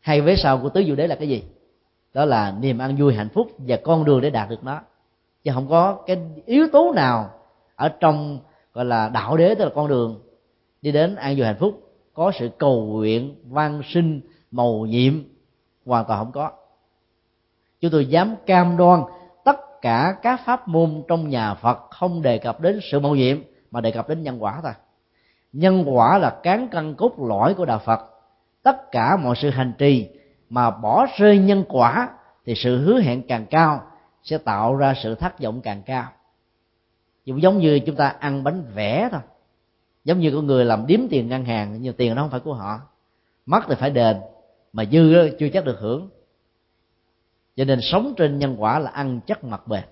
Hai vế sau của tứ diệu đế là cái gì? Đó là niềm an vui hạnh phúc và con đường để đạt được nó, chứ không có cái yếu tố nào ở trong gọi là đạo đế, tức là con đường đi đến an vui hạnh phúc có sự cầu nguyện van sinh mầu nhiệm, hoàn toàn không có. Chúng tôi dám cam đoan tất cả các pháp môn trong nhà Phật không đề cập đến sự mầu nhiệm mà đề cập đến nhân quả thôi. Nhân quả là cán cân cốt lõi của đạo Phật. Tất cả mọi sự hành trì mà bỏ rơi nhân quả thì sự hứa hẹn càng cao sẽ tạo ra sự thất vọng càng cao. Cũng giống như chúng ta ăn bánh vẽ thôi, giống như con người làm điếm tiền ngân hàng, nhưng tiền đó không phải của họ, mất thì phải đền, mà dư đó chưa chắc được hưởng. Cho nên sống trên nhân quả là ăn chắc mặc bền.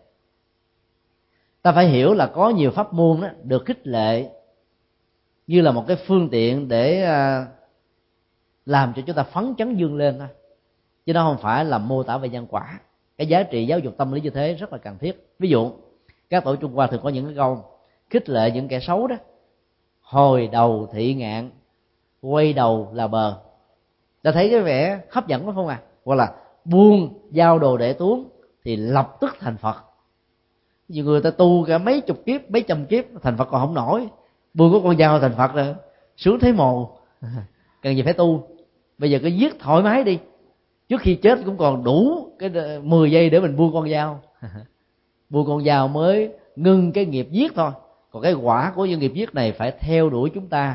Ta phải hiểu là có nhiều pháp môn đó được khích lệ như là một cái phương tiện để làm cho chúng ta phấn chấn vươn lên thôi, chứ nó không phải là mô tả về nhân quả. Cái giá trị giáo dục tâm lý như thế rất là cần thiết. Ví dụ các tổ Trung Hoa thường có những cái câu khích lệ những kẻ xấu đó: hồi đầu thị ngạn, quay đầu là bờ. Ta thấy cái vẻ hấp dẫn quá không à? Hoặc là buông giao đồ để tuống thì lập tức thành Phật. Nhiều người ta tu cả mấy chục kiếp, mấy trăm kiếp thành Phật còn không nổi, buông có con dao thành Phật rồi, sướng thấy mồ. Cần gì phải tu, bây giờ cứ giết thoải mái đi, trước khi chết cũng còn đủ cái 10 giây để mình buông con dao. Buông con dao mới ngưng cái nghiệp giết thôi, còn cái quả của những nghiệp giết này phải theo đuổi chúng ta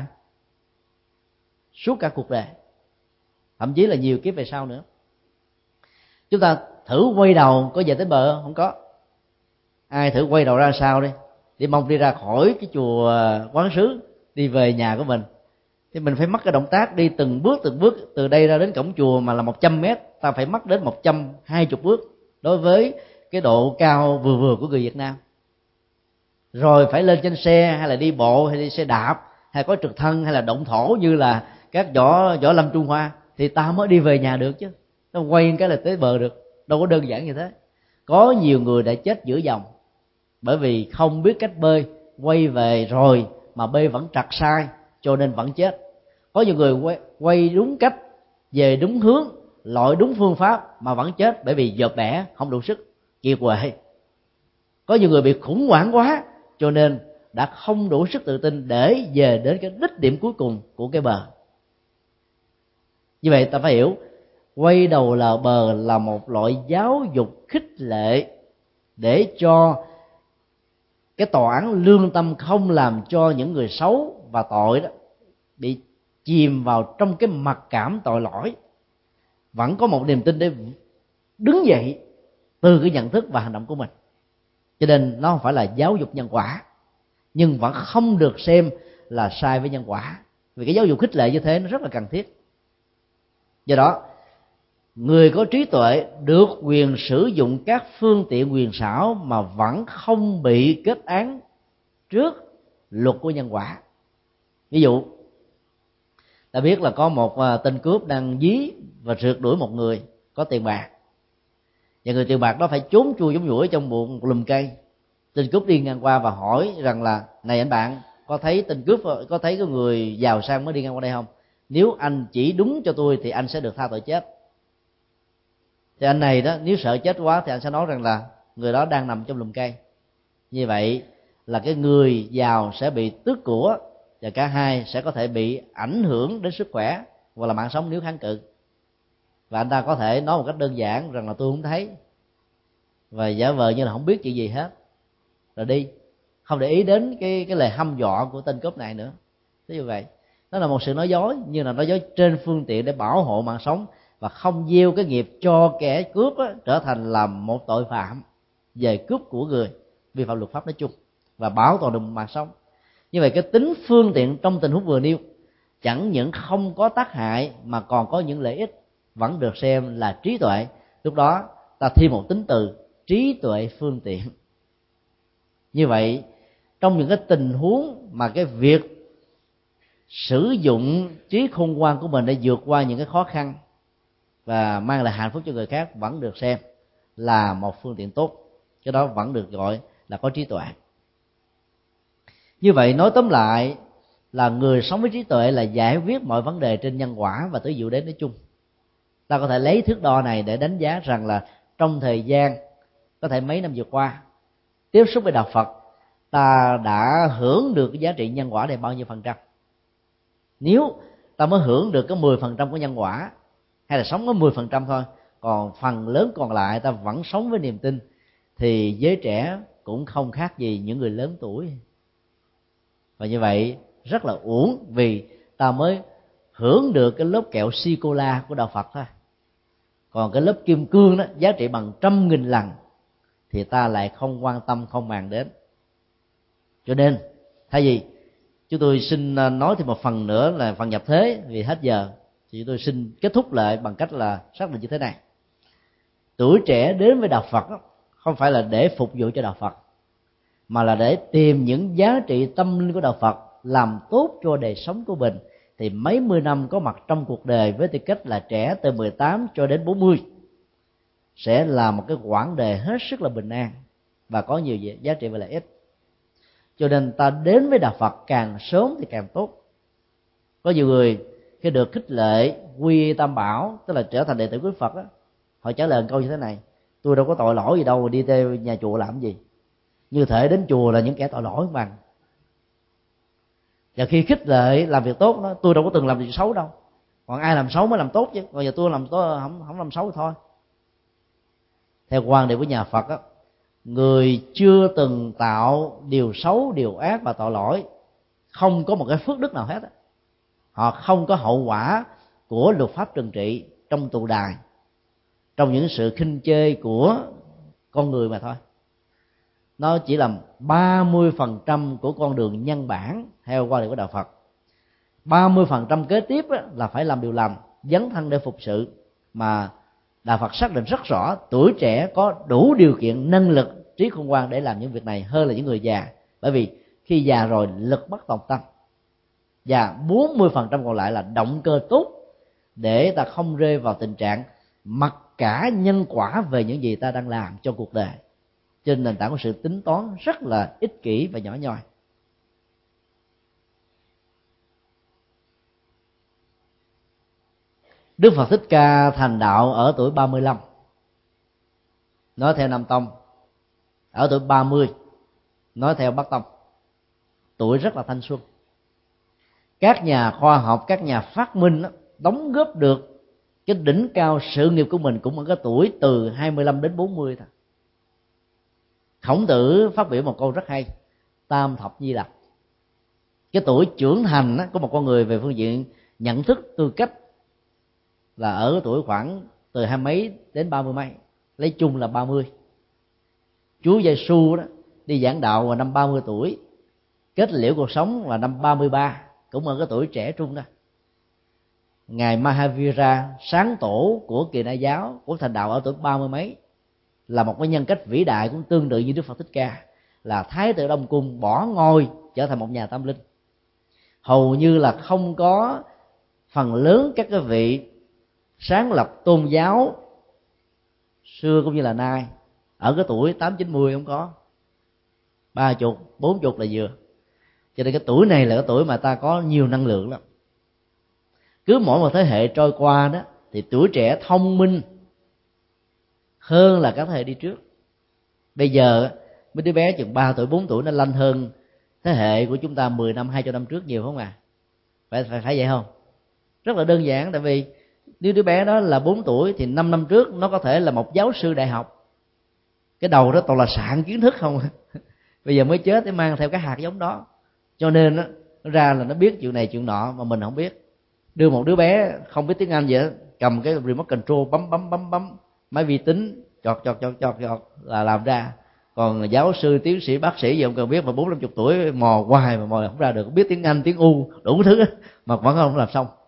suốt cả cuộc đời, thậm chí là nhiều kiếp về sau nữa. Chúng ta thử quay đầu có về tới bờ không? Có. Ai thử quay đầu ra sao đi mong đi ra khỏi cái chùa quán xứ, đi về nhà của mình, thì mình phải mất cái động tác đi từng bước từ đây ra đến cổng chùa mà là 100 mét, ta phải mất đến 120 bước đối với cái độ cao vừa vừa của người Việt Nam. Rồi phải lên trên xe, hay là đi bộ, hay đi xe đạp, hay có trực thăng, hay là động thổ như là các võ lâm Trung Hoa, thì ta mới đi về nhà được chứ. Nó quay cái là tới bờ được, đâu có đơn giản như thế. Có nhiều người đã chết giữa dòng bởi vì không biết cách bơi, quay về rồi mà bơi vẫn trật sai cho nên vẫn chết. Có nhiều người quay đúng cách, về đúng hướng, lội đúng phương pháp mà vẫn chết bởi vì dợp bẻ không đủ sức, kiệt quệ. Có nhiều người bị khủng hoảng quá cho nên đã không đủ sức tự tin để về đến cái đích điểm cuối cùng của cái bờ. Như vậy ta phải hiểu, quay đầu là bờ là một loại giáo dục khích lệ để cho cái tòa án lương tâm không làm cho những người xấu và tội đó bị chìm vào trong cái mặc cảm tội lỗi, vẫn có một niềm tin để đứng dậy từ cái nhận thức và hành động của mình. Cho nên nó không phải là giáo dục nhân quả, nhưng vẫn không được xem là sai với nhân quả, vì cái giáo dục khích lệ như thế nó rất là cần thiết. Do đó, người có trí tuệ được quyền sử dụng các phương tiện quyền xảo mà vẫn không bị kết án trước luật của nhân quả. Ví dụ, ta biết là có một tên cướp đang dí và rượt đuổi một người có tiền bạc, và người tiền bạc đó phải trốn chui giống nhủi trong một lùm cây. Tên cướp đi ngang qua và hỏi rằng là: này anh bạn, có thấy tên cướp, có thấy cái người giàu sang mới đi ngang qua đây không? Nếu anh chỉ đúng cho tôi thì anh sẽ được tha tội chết. Thì anh này đó, nếu sợ chết quá thì anh sẽ nói rằng là người đó đang nằm trong lùm cây. Như vậy là cái người giàu sẽ bị tước của, và cả hai sẽ có thể bị ảnh hưởng đến sức khỏe hoặc là mạng sống nếu kháng cự. Và anh ta có thể nói một cách đơn giản rằng là tôi không thấy, và giả vờ như là không biết chuyện gì hết, rồi đi, không để ý đến cái lời hăm dọa của tên cướp này nữa. Thế như vậy nó là một sự nói dối, nhưng là nói dối trên phương tiện để bảo hộ mạng sống, và không gieo cái nghiệp cho kẻ cướp trở thành là một tội phạm về cướp của người, vi phạm luật pháp nói chung, và bảo toàn được mạng sống. Như vậy cái tính phương tiện trong tình huống vừa nêu chẳng những không có tác hại mà còn có những lợi ích, vẫn được xem là trí tuệ. Lúc đó ta thêm một tính từ trí tuệ phương tiện. Như vậy trong những cái tình huống mà cái việc sử dụng trí khôn ngoan của mình để vượt qua những cái khó khăn và mang lại hạnh phúc cho người khác vẫn được xem là một phương tiện tốt, cái đó vẫn được gọi là có trí tuệ. Như vậy nói tóm lại là người sống với trí tuệ là giải quyết mọi vấn đề trên nhân quả và tứ diệu đế nói chung. Ta có thể lấy thước đo này để đánh giá rằng là trong thời gian có thể mấy năm vừa qua tiếp xúc với đạo Phật, ta đã hưởng được cái giá trị nhân quả này bao nhiêu phần trăm. Nếu ta mới hưởng được cái 10% của nhân quả, hay là sống có 10% thôi, còn phần lớn còn lại ta vẫn sống với niềm tin, thì giới trẻ cũng không khác gì những người lớn tuổi. Và như vậy rất là uổng, vì ta mới hưởng được cái lớp kẹo sô-cô-la của đạo Phật thôi, còn cái lớp kim cương đó giá trị bằng 100.000 lần thì ta lại không quan tâm, không màng đến. Cho nên thay vì chúng tôi xin nói thêm một phần nữa là phần nhập thế, vì hết giờ, thì tôi xin kết thúc lại bằng cách là xác định như thế này: tuổi trẻ đến với đạo Phật đó, không phải là để phục vụ cho đạo Phật, mà là để tìm những giá trị tâm linh của đạo Phật, làm tốt cho đời sống của mình. Thì mấy mươi năm có mặt trong cuộc đời với tư cách là trẻ từ 18 cho đến 40 sẽ là một cái quãng đời hết sức là bình an và có nhiều giá trị và lợi ích. Cho nên ta đến với đạo Phật càng sớm thì càng tốt. Có nhiều người khi được khích lệ quy tam bảo, tức là trở thành đệ tử của Phật đó, họ trả lời một câu như thế này: tôi đâu có tội lỗi gì đâu mà đi theo nhà chùa làm gì, như thể đến chùa là những kẻ tội lỗi bằng. Và khi khích lệ làm việc tốt đó, tôi đâu có từng làm việc xấu đâu, còn ai làm xấu mới làm tốt chứ, còn giờ tôi làm tốt không làm xấu thì thôi. Theo quan điểm của nhà Phật đó, người chưa từng tạo điều xấu, điều ác và tội lỗi không có một cái phước đức nào hết đó. Họ không có hậu quả của luật pháp trừng trị trong tù đài, trong những sự khinh chê của con người mà thôi. Nó chỉ là 30% của con đường nhân bản theo quan điểm của đạo Phật. 30% kế tiếp là phải làm điều lành, dấn thân để phục sự, mà đạo Phật xác định rất rõ tuổi trẻ có đủ điều kiện, năng lực, trí khôn ngoan để làm những việc này hơn là những người già. Bởi vì khi già rồi lực bất tòng tâm, và 40% còn lại là động cơ tốt để ta không rơi vào tình trạng mặc cả nhân quả về những gì ta đang làm trong cuộc đời, trên nền tảng của sự tính toán rất là ích kỷ và nhỏ nhoi. Đức Phật Thích Ca thành đạo ở tuổi 35, nói theo Nam Tông; ở tuổi 30, nói theo Bắc Tông. Tuổi rất là thanh xuân. Các nhà khoa học, các nhà phát minh đó, đóng góp được cái đỉnh cao sự nghiệp của mình cũng ở cái tuổi từ 25 đến 40 thôi. Khổng Tử phát biểu một câu rất hay: tam thập nhi lập. Cái tuổi trưởng thành của một con người về phương diện nhận thức, tư cách là ở cái tuổi khoảng từ 20 mấy đến 30 mấy, lấy chung là 30. Chúa Giêsu đó đi giảng đạo vào năm 30 tuổi, kết liễu cuộc sống là năm 33, cũng ở cái tuổi trẻ trung đó. Ngài Mahavira, sáng tổ của Kỳ Na giáo, cũng thành đạo ở tuổi 30 mấy, là một cái nhân cách vĩ đại, cũng tương tự như Đức Phật Thích Ca, là Thái tử Đông Cung bỏ ngôi trở thành một nhà tâm linh. Hầu như là không có phần lớn các cái vị sáng lập tôn giáo xưa cũng như là nay ở cái tuổi 8-90 không có, 30, 40 là vừa. Cho nên cái tuổi này là cái tuổi mà ta có nhiều năng lượng lắm. Cứ mỗi một thế hệ trôi qua đó thì tuổi trẻ thông minh hơn là các thế hệ đi trước. Bây giờ mấy đứa bé chừng 3 tuổi, 4 tuổi nó lanh hơn thế hệ của chúng ta 10 năm, 20 năm trước nhiều, không à? Phải vậy không? Rất là đơn giản. Tại vì nếu đứa bé đó là 4 tuổi thì 5 năm trước nó có thể là một giáo sư đại học, cái đầu đó toàn là sạn kiến thức không. Bây giờ mới chết để mang theo cái hạt giống đó. Cho nên nó ra là nó biết chuyện này chuyện nọ mà mình không biết. Đưa một đứa bé không biết tiếng Anh gì hết, cầm cái remote control bấm máy vi tính chọt là làm ra. Còn giáo sư, tiến sĩ, bác sĩ gì không cần biết, mà 40-50 tuổi mò hoài mà mò không ra được, biết tiếng Anh, tiếng U đủ thứ mà vẫn không làm xong.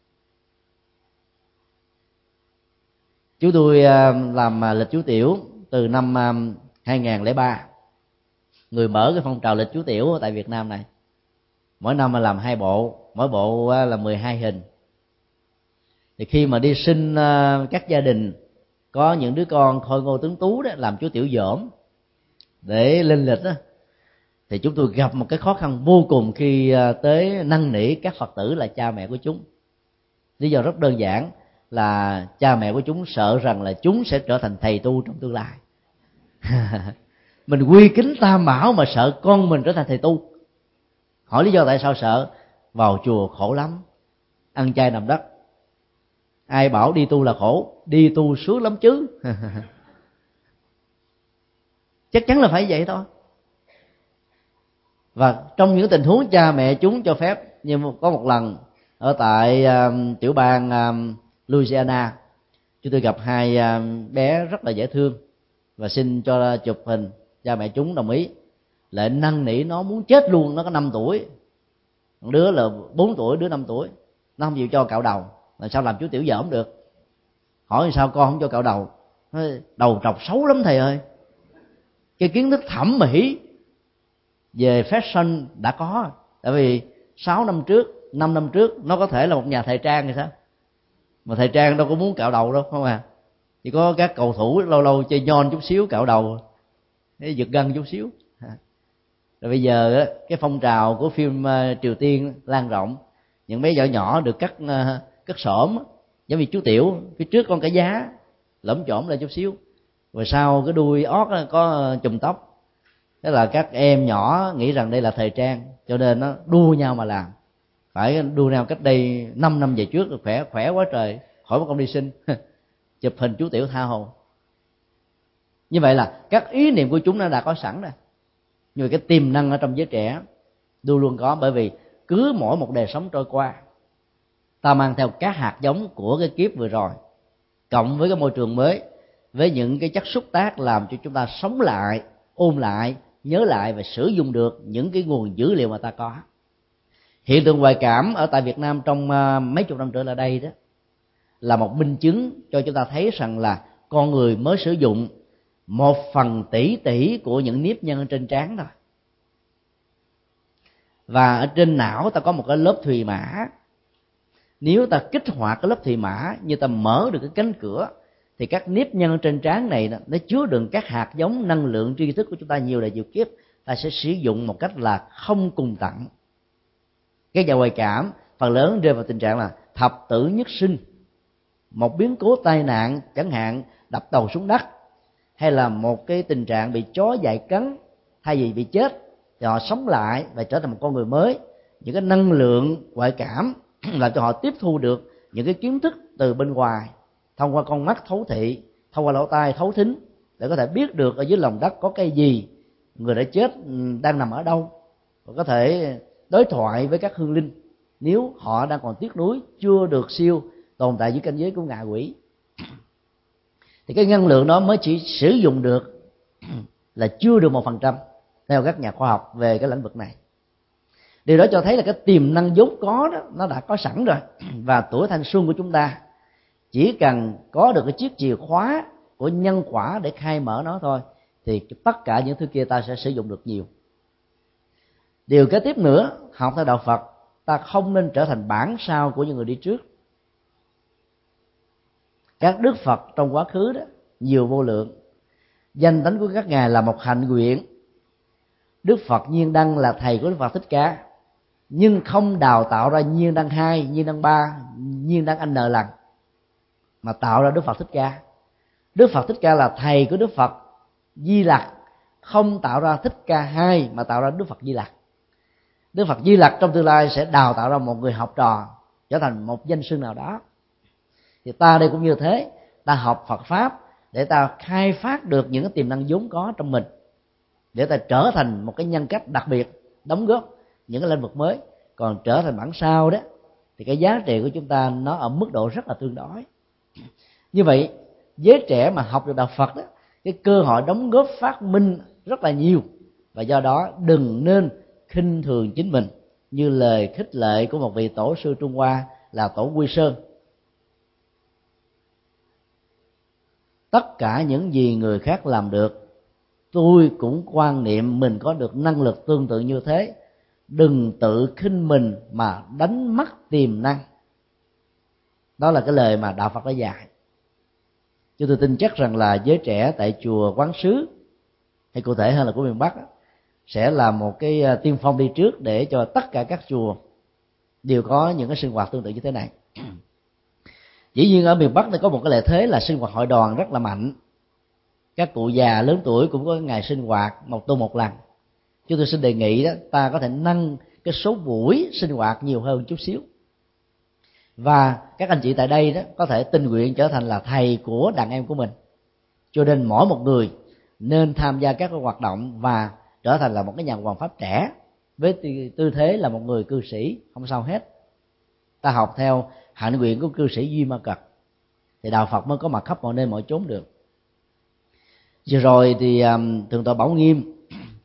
Chú tôi làm lịch chú tiểu từ năm 2003, người mở cái phong trào lịch chú tiểu tại Việt Nam này. Mỗi năm mà làm 2 bộ, mỗi bộ là 12 hình. Thì khi mà đi sinh các gia đình có những đứa con khôi ngô tuấn tú đó, làm chú tiểu dỗm để lên lịch đó, thì chúng tôi gặp một cái khó khăn vô cùng khi tới năn nỉ các Phật tử là cha mẹ của chúng. Lý do rất đơn giản là cha mẹ của chúng sợ rằng là chúng sẽ trở thành thầy tu trong tương lai. Mình quy kính Tam Bảo mà sợ con mình trở thành thầy tu. Hỏi lý do tại sao sợ? Vào chùa khổ lắm, ăn chay nằm đất. Ai bảo đi tu là khổ? Đi tu sướng lắm chứ. Chắc chắn là phải vậy thôi. Và trong những tình huống cha mẹ chúng cho phép, nhưng có một lần ở tại tiểu bang Louisiana, chúng tôi gặp hai bé rất là dễ thương và xin cho chụp hình. Cha mẹ chúng đồng ý, lại năn nỉ nó muốn chết luôn. Nó có 5 tuổi, một đứa là 4 tuổi, đứa 5 tuổi. Nó không chịu cho cạo đầu. Là sao làm chú tiểu dởm được? Hỏi sao con không cho cạo đầu? Nói, đầu trọc xấu lắm thầy ơi. Cái kiến thức thẩm mỹ về fashion đã có. Tại vì 6 năm trước, 5 năm trước nó có thể là một nhà thời trang thì sao? Mà thời trang đâu có muốn cạo đầu đâu, không à. Chỉ có các cầu thủ lâu lâu chơi nhon chút xíu cạo đầu, giật gân chút xíu. Rồi bây giờ cái phong trào của phim Triều Tiên lan rộng, những bé nhỏ nhỏ được cắt xổm, giống như chú Tiểu, phía trước con cái giá lẫm chổm lên chút xíu, rồi sau cái đuôi ót có chùm tóc. Thế là các em nhỏ nghĩ rằng đây là thời trang, cho nên nó đua nhau mà làm. Phải đua nhau cách đây 5 năm về trước, khỏe quá trời, khỏi mất công đi sinh. Chụp hình chú Tiểu tha hồ. Như vậy là các ý niệm của chúng nó đã có sẵn rồi. Nhưng mà cái tiềm năng ở trong giới trẻ luôn luôn có, bởi vì cứ mỗi một đời sống trôi qua, ta mang theo các hạt giống của cái kiếp vừa rồi, cộng với cái môi trường mới, với những cái chất xúc tác làm cho chúng ta sống lại, ôn lại, nhớ lại và sử dụng được những cái nguồn dữ liệu mà ta có. Hiện tượng ngoại cảm ở tại Việt Nam trong mấy chục năm trở lại đây đó là một minh chứng cho chúng ta thấy rằng là con người mới sử dụng 1/tỷ của những nếp nhăn trên trán thôi. Và ở trên não ta có một cái lớp thùy mã. Nếu ta kích hoạt cái lớp thùy mã, như ta mở được cái cánh cửa, thì các nếp nhăn trên trán này nó chứa đựng các hạt giống năng lượng tri thức của chúng ta nhiều đời nhiều kiếp, ta sẽ sử dụng một cách là không cùng tặng. Các nhà ngoại cảm phần lớn rơi vào tình trạng là thập tử nhất sinh. Một biến cố tai nạn chẳng hạn, đập đầu xuống đất, hay là một cái tình trạng bị chó dại cắn, thay vì bị chết thì họ sống lại và trở thành một con người mới. Những cái năng lượng ngoại cảm làm cho họ tiếp thu được những cái kiến thức từ bên ngoài, thông qua con mắt thấu thị, thông qua lỗ tai thấu thính, để có thể biết được ở dưới lòng đất có cái gì, người đã chết đang nằm ở đâu, và có thể đối thoại với các hương linh nếu họ đang còn tiếc nuối chưa được siêu tồn tại dưới cảnh giới của ngạ quỷ. Thì cái năng lượng đó mới chỉ sử dụng được là chưa được 1% theo các nhà khoa học về cái lĩnh vực này. Điều đó cho thấy là cái tiềm năng vốn có đó nó đã có sẵn rồi, và tuổi thanh xuân của chúng ta chỉ cần có được cái chiếc chìa khóa của nhân quả để khai mở nó thôi, thì tất cả những thứ kia ta sẽ sử dụng được nhiều. Điều kế tiếp nữa, học theo đạo Phật, ta không nên trở thành bản sao của những người đi trước. Các đức Phật trong quá khứ đó nhiều vô lượng, danh tánh của các ngài là một hạnh nguyện. Đức Phật Nhiên Đăng là thầy của Đức Phật Thích Ca, nhưng không đào tạo ra Nhiên Đăng 2, Nhiên Đăng 3, Nhiên Đăng N lần, mà tạo ra Đức Phật Thích Ca. Đức Phật Thích Ca là thầy của Đức Phật Di Lặc, không tạo ra Thích Ca 2 mà tạo ra Đức Phật Di Lặc. Đức Phật Di Lặc trong tương lai sẽ đào tạo ra một người học trò trở thành một danh sư nào đó. Thì ta đây cũng như thế, ta học Phật Pháp để ta khai phát được những cái tiềm năng vốn có trong mình, để ta trở thành một cái nhân cách đặc biệt, đóng góp những cái lĩnh vực mới. Còn trở thành bản sao đó thì cái giá trị của chúng ta nó ở mức độ rất là tương đối. Như vậy giới trẻ mà học được đạo Phật đó, cái cơ hội đóng góp phát minh rất là nhiều, và do đó đừng nên khinh thường chính mình, như lời khích lệ của một vị tổ sư Trung Hoa là Tổ Quy Sơn. Tất cả những gì người khác làm được, tôi cũng quan niệm mình có được năng lực tương tự như thế. Đừng tự khinh mình mà đánh mất tiềm năng. Đó là cái lời mà đạo Phật đã dạy. Chúng tôi tin chắc rằng là giới trẻ tại chùa Quán Sứ, hay cụ thể hơn là của miền Bắc, sẽ là một cái tiên phong đi trước để cho tất cả các chùa đều có những cái sinh hoạt tương tự như thế này. Dĩ nhiên ở miền Bắc này có một cái lợi thế là sinh hoạt hội đoàn rất là mạnh. Các cụ già lớn tuổi cũng có ngày sinh hoạt một tuần một lần. Chúng tôi xin đề nghị đó, ta có thể nâng cái số buổi sinh hoạt nhiều hơn chút xíu. Và các anh chị tại đây đó có thể tình nguyện trở thành là thầy của đàn em của mình. Cho nên mỗi một người nên tham gia các hoạt động và trở thành là một cái nhà hoằng pháp trẻ với tư thế là một người cư sĩ, không sao hết. Ta học theo hạnh nguyện của cư sĩ Duy Ma Cật thì đạo Phật mới có mặt khắp mọi nơi mọi chốn được. Vừa rồi thì thượng tọa Bảo Nghiêm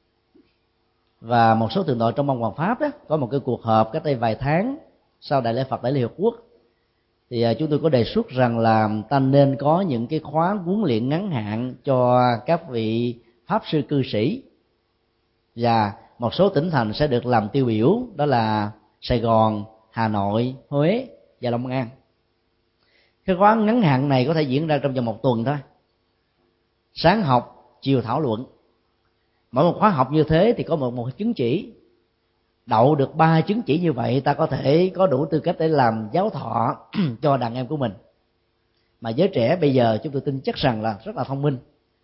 và một số thượng tọa trong môn Hoàng Pháp đó có một cái cuộc họp cách đây vài tháng sau đại lễ Phật đại Liên Hiệp Quốc, thì chúng tôi có đề xuất rằng là ta nên có những cái khóa huấn luyện ngắn hạn cho các vị pháp sư cư sĩ, và một số tỉnh thành sẽ được làm tiêu biểu, đó là Sài Gòn, Hà Nội, Huế và Long An. Cái khóa ngắn hạn này có thể diễn ra trong vòng một tuần thôi, sáng học chiều thảo luận. Mỗi một khóa học như thế thì có một chứng chỉ. Đậu được 3 chứng chỉ như vậy, ta có thể có đủ tư cách để làm giáo thọ cho đàn em của mình. Mà giới trẻ bây giờ chúng tôi tin chắc rằng là rất là thông minh,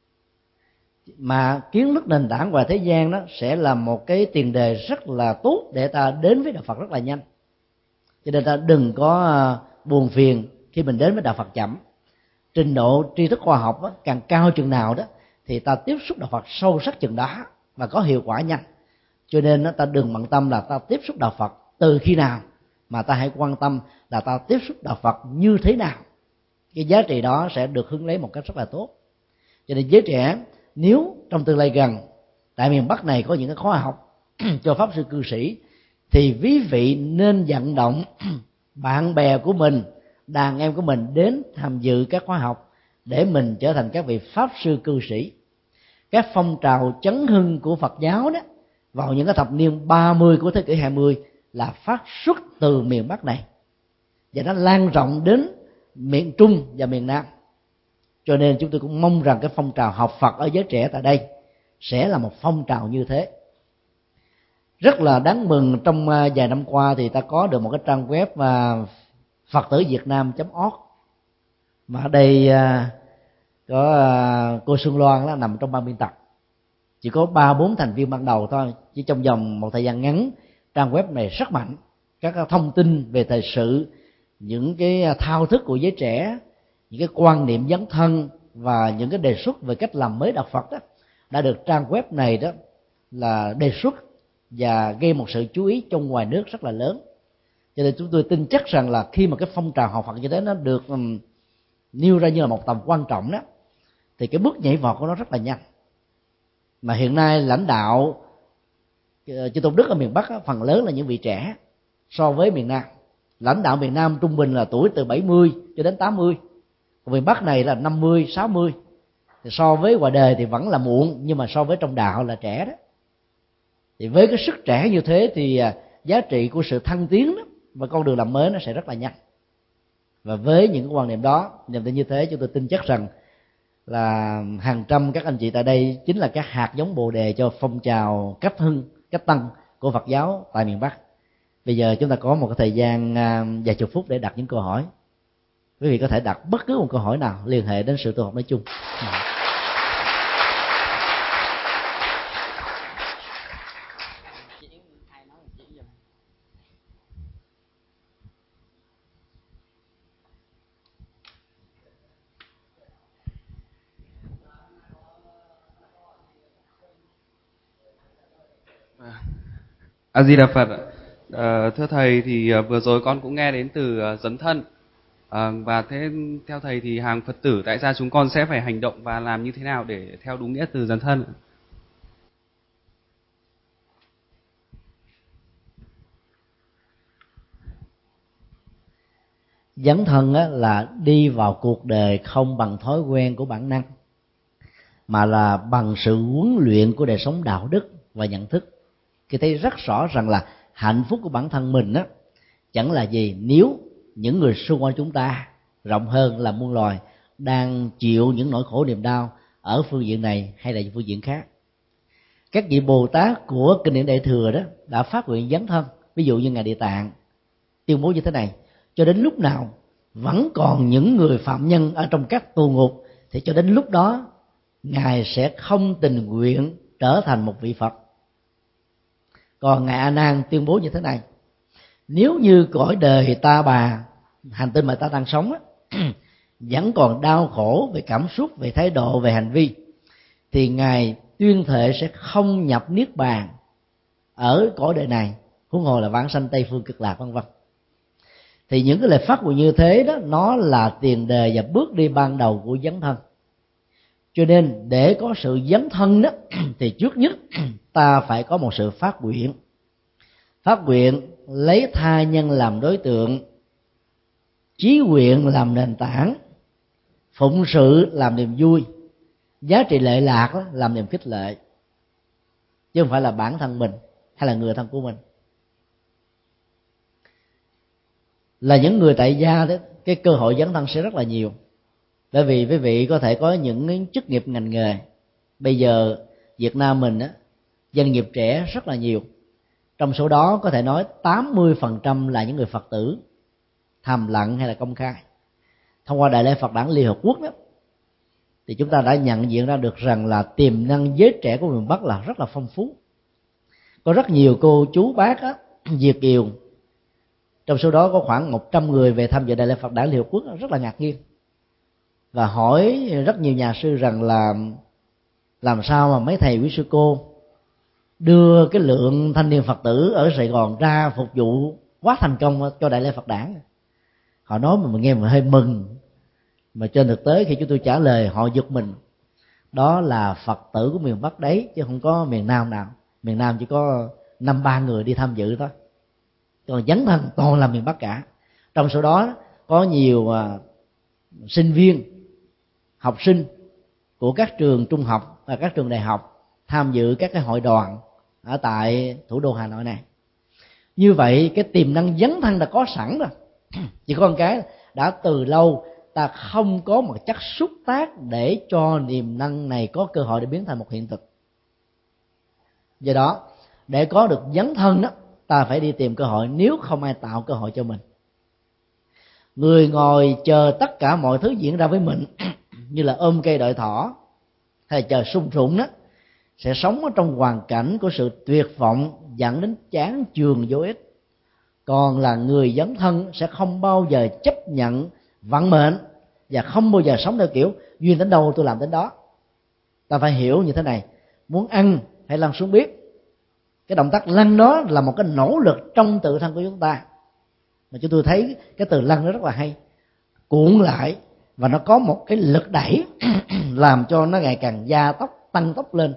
mà kiến thức nền tảng ngoài thế gian đó sẽ là một cái tiền đề rất là tốt để ta đến với đạo Phật rất là nhanh. Cho nên ta đừng có buồn phiền khi mình đến với đạo Phật chậm. Trình độ tri thức khoa học đó, càng cao chừng nào đó thì ta tiếp xúc đạo Phật sâu sắc chừng đó và có hiệu quả nhanh. Cho nên ta đừng bận tâm là ta tiếp xúc đạo Phật từ khi nào, mà ta hãy quan tâm là ta tiếp xúc đạo Phật như thế nào. Cái giá trị đó sẽ được hứng lấy một cách rất là tốt. Cho nên giới trẻ, nếu trong tương lai gần tại miền Bắc này có những cái khóa học cho pháp sư cư sĩ, thì quý vị nên vận động bạn bè của mình, đàn em của mình đến tham dự các khóa học để mình trở thành các vị pháp sư cư sĩ. Các phong trào chấn hưng của Phật giáo đó vào những cái thập niên 30 của thế kỷ 20 là phát xuất từ miền Bắc này, và nó lan rộng đến miền Trung và miền Nam. Cho nên chúng tôi cũng mong rằng cái phong trào học Phật ở giới trẻ tại đây sẽ là một phong trào như thế. Rất là đáng mừng, trong vài năm qua thì ta có được một cái trang web Phật tử Việt Nam.org, mà ở đây có cô Xuân Loan đó, nằm trong ban biên tập. Chỉ có 3-4 thành viên ban đầu thôi, chỉ trong vòng một thời gian ngắn trang web này rất mạnh. Các thông tin về thời sự, những cái thao thức của giới trẻ, những cái quan niệm dấn thân và những cái đề xuất về cách làm mới đạo Phật đó đã được trang web này đó là đề xuất và gây một sự chú ý trong ngoài nước rất là lớn. Cho nên chúng tôi tin chắc rằng là khi mà cái phong trào học Phật như thế nó được nêu ra như là một tầm quan trọng đó, thì cái bước nhảy vọt của nó rất là nhanh. Mà hiện nay lãnh đạo chư tôn đức ở miền Bắc phần lớn là những vị trẻ so với miền Nam. Lãnh đạo miền Nam trung bình là tuổi từ 70 cho đến 80, còn miền Bắc này là 50, 60. Thì so với ngoài đời thì vẫn là muộn, nhưng mà so với trong đạo là trẻ đó. Thì với cái sức trẻ như thế thì giá trị của sự thăng tiến đó, và con đường làm mới nó sẽ rất là nhanh. Và với những quan niệm đó, niềm tin như thế, chúng tôi tin chắc rằng là hàng trăm các anh chị tại đây chính là các hạt giống bồ đề cho phong trào cách hưng, cách tăng của Phật giáo tại miền Bắc. Bây giờ chúng ta có một cái thời gian vài chục phút để đặt những câu hỏi. Quý vị có thể đặt bất cứ một câu hỏi nào liên hệ đến sự tu học nói chung. A Di Đà Phật ạ. Thưa thầy, thì vừa rồi con cũng nghe đến từ dấn thân, và thế theo thầy thì hàng Phật tử tại sao chúng con sẽ phải hành động và làm như thế nào để theo đúng nghĩa từ dấn thân ạ? Dấn thân là đi vào cuộc đời không bằng thói quen của bản năng, mà là bằng sự huấn luyện của đời sống đạo đức và nhận thức. Khi thấy rất rõ rằng là hạnh phúc của bản thân mình chẳng là gì nếu những người xung quanh chúng ta, rộng hơn là muôn loài, đang chịu những nỗi khổ niềm đau ở phương diện này hay là phương diện khác. Các vị Bồ Tát của kinh điển Đại Thừa đó đã phát nguyện dấn thân. Ví dụ như ngài Địa Tạng tuyên bố như thế này: cho đến lúc nào vẫn còn những người phạm nhân ở trong các tù ngục, thì cho đến lúc đó Ngài sẽ không tình nguyện trở thành một vị Phật. Còn Ngài A Nan tuyên bố như thế này: nếu như cõi đời ta bà, hành tinh mà ta đang sống á, vẫn còn đau khổ về cảm xúc, về thái độ, về hành vi, thì Ngài tuyên thệ sẽ không nhập niết bàn ở cõi đời này, huống hồ là vãng sanh Tây phương Cực Lạc vân vân. Thì những cái lời phát nguyện như thế đó, nó là tiền đề và bước đi ban đầu của dấn thân. Cho nên để có sự dấn thân đó thì trước nhất ta phải có một sự phát nguyện. Phát nguyện lấy tha nhân làm đối tượng, chí nguyện làm nền tảng, phụng sự làm niềm vui, giá trị lệ lạc làm niềm khích lệ, chứ không phải là bản thân mình hay là người thân của mình. Là những người tại gia đó, cái cơ hội dấn thân sẽ rất là nhiều. Bởi vì quý vị có thể có những chức nghiệp ngành nghề. Bây giờ Việt Nam mình á, doanh nghiệp trẻ rất là nhiều. Trong số đó có thể nói 80% là những người Phật tử, thầm lặng hay là công khai. Thông qua Đại lễ Phật Đản Liên Hợp Quốc đó, thì chúng ta đã nhận diện ra được rằng là tiềm năng giới trẻ của miền Bắc là rất là phong phú. Có rất nhiều cô chú bác á, Việt kiều, trong số đó có khoảng 100 người về tham dự Đại lễ Phật Đản Liên Hợp Quốc, rất là ngạc nhiên và hỏi rất nhiều nhà sư rằng là làm sao mà mấy thầy quý sư cô đưa cái lượng thanh niên Phật tử ở Sài Gòn ra phục vụ quá thành công cho Đại lễ Phật Đản. Họ nói mà mình nghe mà hơi mừng, mà trên thực tế khi chúng tôi trả lời họ giật mình. Đó là Phật tử của miền Bắc đấy, chứ không có miền Nam nào. Miền Nam chỉ có 5-3 người đi tham dự thôi, còn dấn thân toàn là miền Bắc cả. Trong số đó có nhiều sinh viên, học sinh của các trường trung học và các trường đại học tham dự các cái hội đoàn ở tại thủ đô Hà Nội này. Như vậy cái tiềm năng dấn thân đã có sẵn rồi. Chỉ có một cái đã từ lâu ta không có một chất xúc tác để cho niềm năng này có cơ hội để biến thành một hiện thực. Do đó để có được dấn thân đó, ta phải đi tìm cơ hội, nếu không ai tạo cơ hội cho mình. Người ngồi chờ tất cả mọi thứ diễn ra với mình như là ôm cây đợi thỏ hay là chờ sung sủng đó, sẽ sống ở trong hoàn cảnh của sự tuyệt vọng dẫn đến chán chường vô ích. Còn là người dấn thân sẽ không bao giờ chấp nhận vận mệnh và không bao giờ sống theo kiểu duyên đến đâu tôi làm đến đó. Ta phải hiểu như thế này: muốn ăn hãy lăn xuống bếp. Cái động tác lăn đó là một cái nỗ lực trong tự thân của chúng ta, mà chúng tôi thấy cái từ lăn nó rất là hay, cuộn lại và nó có một cái lực đẩy làm cho nó ngày càng gia tốc, tăng tốc lên,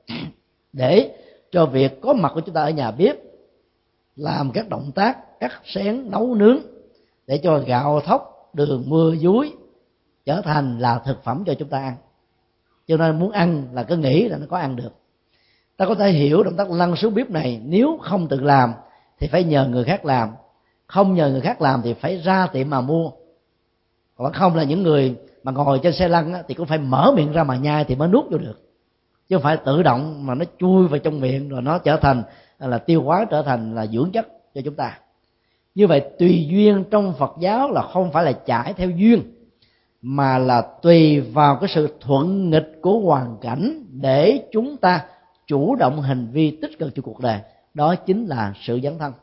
để cho việc có mặt của chúng ta ở nhà bếp làm các động tác cắt xén nấu nướng để cho gạo thóc, đường mưa dúi trở thành là thực phẩm cho chúng ta ăn. Cho nên muốn ăn là cứ nghĩ là nó có ăn được. Ta có thể hiểu động tác lăn xuống bếp này, nếu không tự làm thì phải nhờ người khác làm, không nhờ người khác làm thì phải ra tiệm mà mua. Còn không là những người mà ngồi trên xe lăn thì cũng phải mở miệng ra mà nhai thì mới nuốt vô được, chứ không phải tự động mà nó chui vào trong miệng rồi nó trở thành là tiêu hóa, trở thành là dưỡng chất cho chúng ta. Như vậy tùy duyên trong Phật giáo là không phải là chạy theo duyên, mà là tùy vào cái sự thuận nghịch của hoàn cảnh để chúng ta chủ động hành vi tích cực cho cuộc đời. Đó chính là sự dấn thân.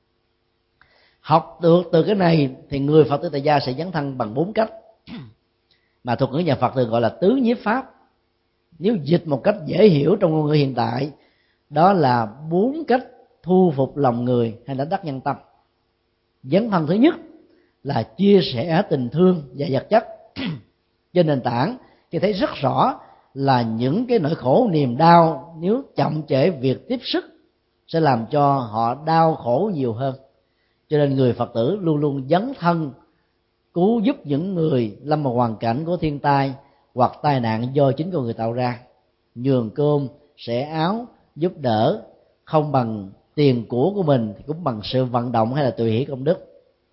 Học được từ cái này thì người Phật tử tại gia sẽ dấn thân bằng 4 cách mà thuật ngữ nhà Phật thường gọi là tứ nhiếp pháp. Nếu dịch một cách dễ hiểu trong ngôn ngữ hiện tại, đó là 4 cách thu phục lòng người hay là đắc nhân tâm. Dấn thân thứ nhất là chia sẻ tình thương và vật chất trên nền tảng thì thấy rất rõ là những cái nỗi khổ niềm đau nếu chậm trễ việc tiếp sức sẽ làm cho họ đau khổ nhiều hơn. Cho nên người Phật tử luôn luôn dấn thân cứu giúp những người lâm vào hoàn cảnh của thiên tai hoặc tai nạn do chính con người tạo ra, nhường cơm xẻ áo, giúp đỡ không bằng tiền của mình thì cũng bằng sự vận động hay là tùy hỷ công đức.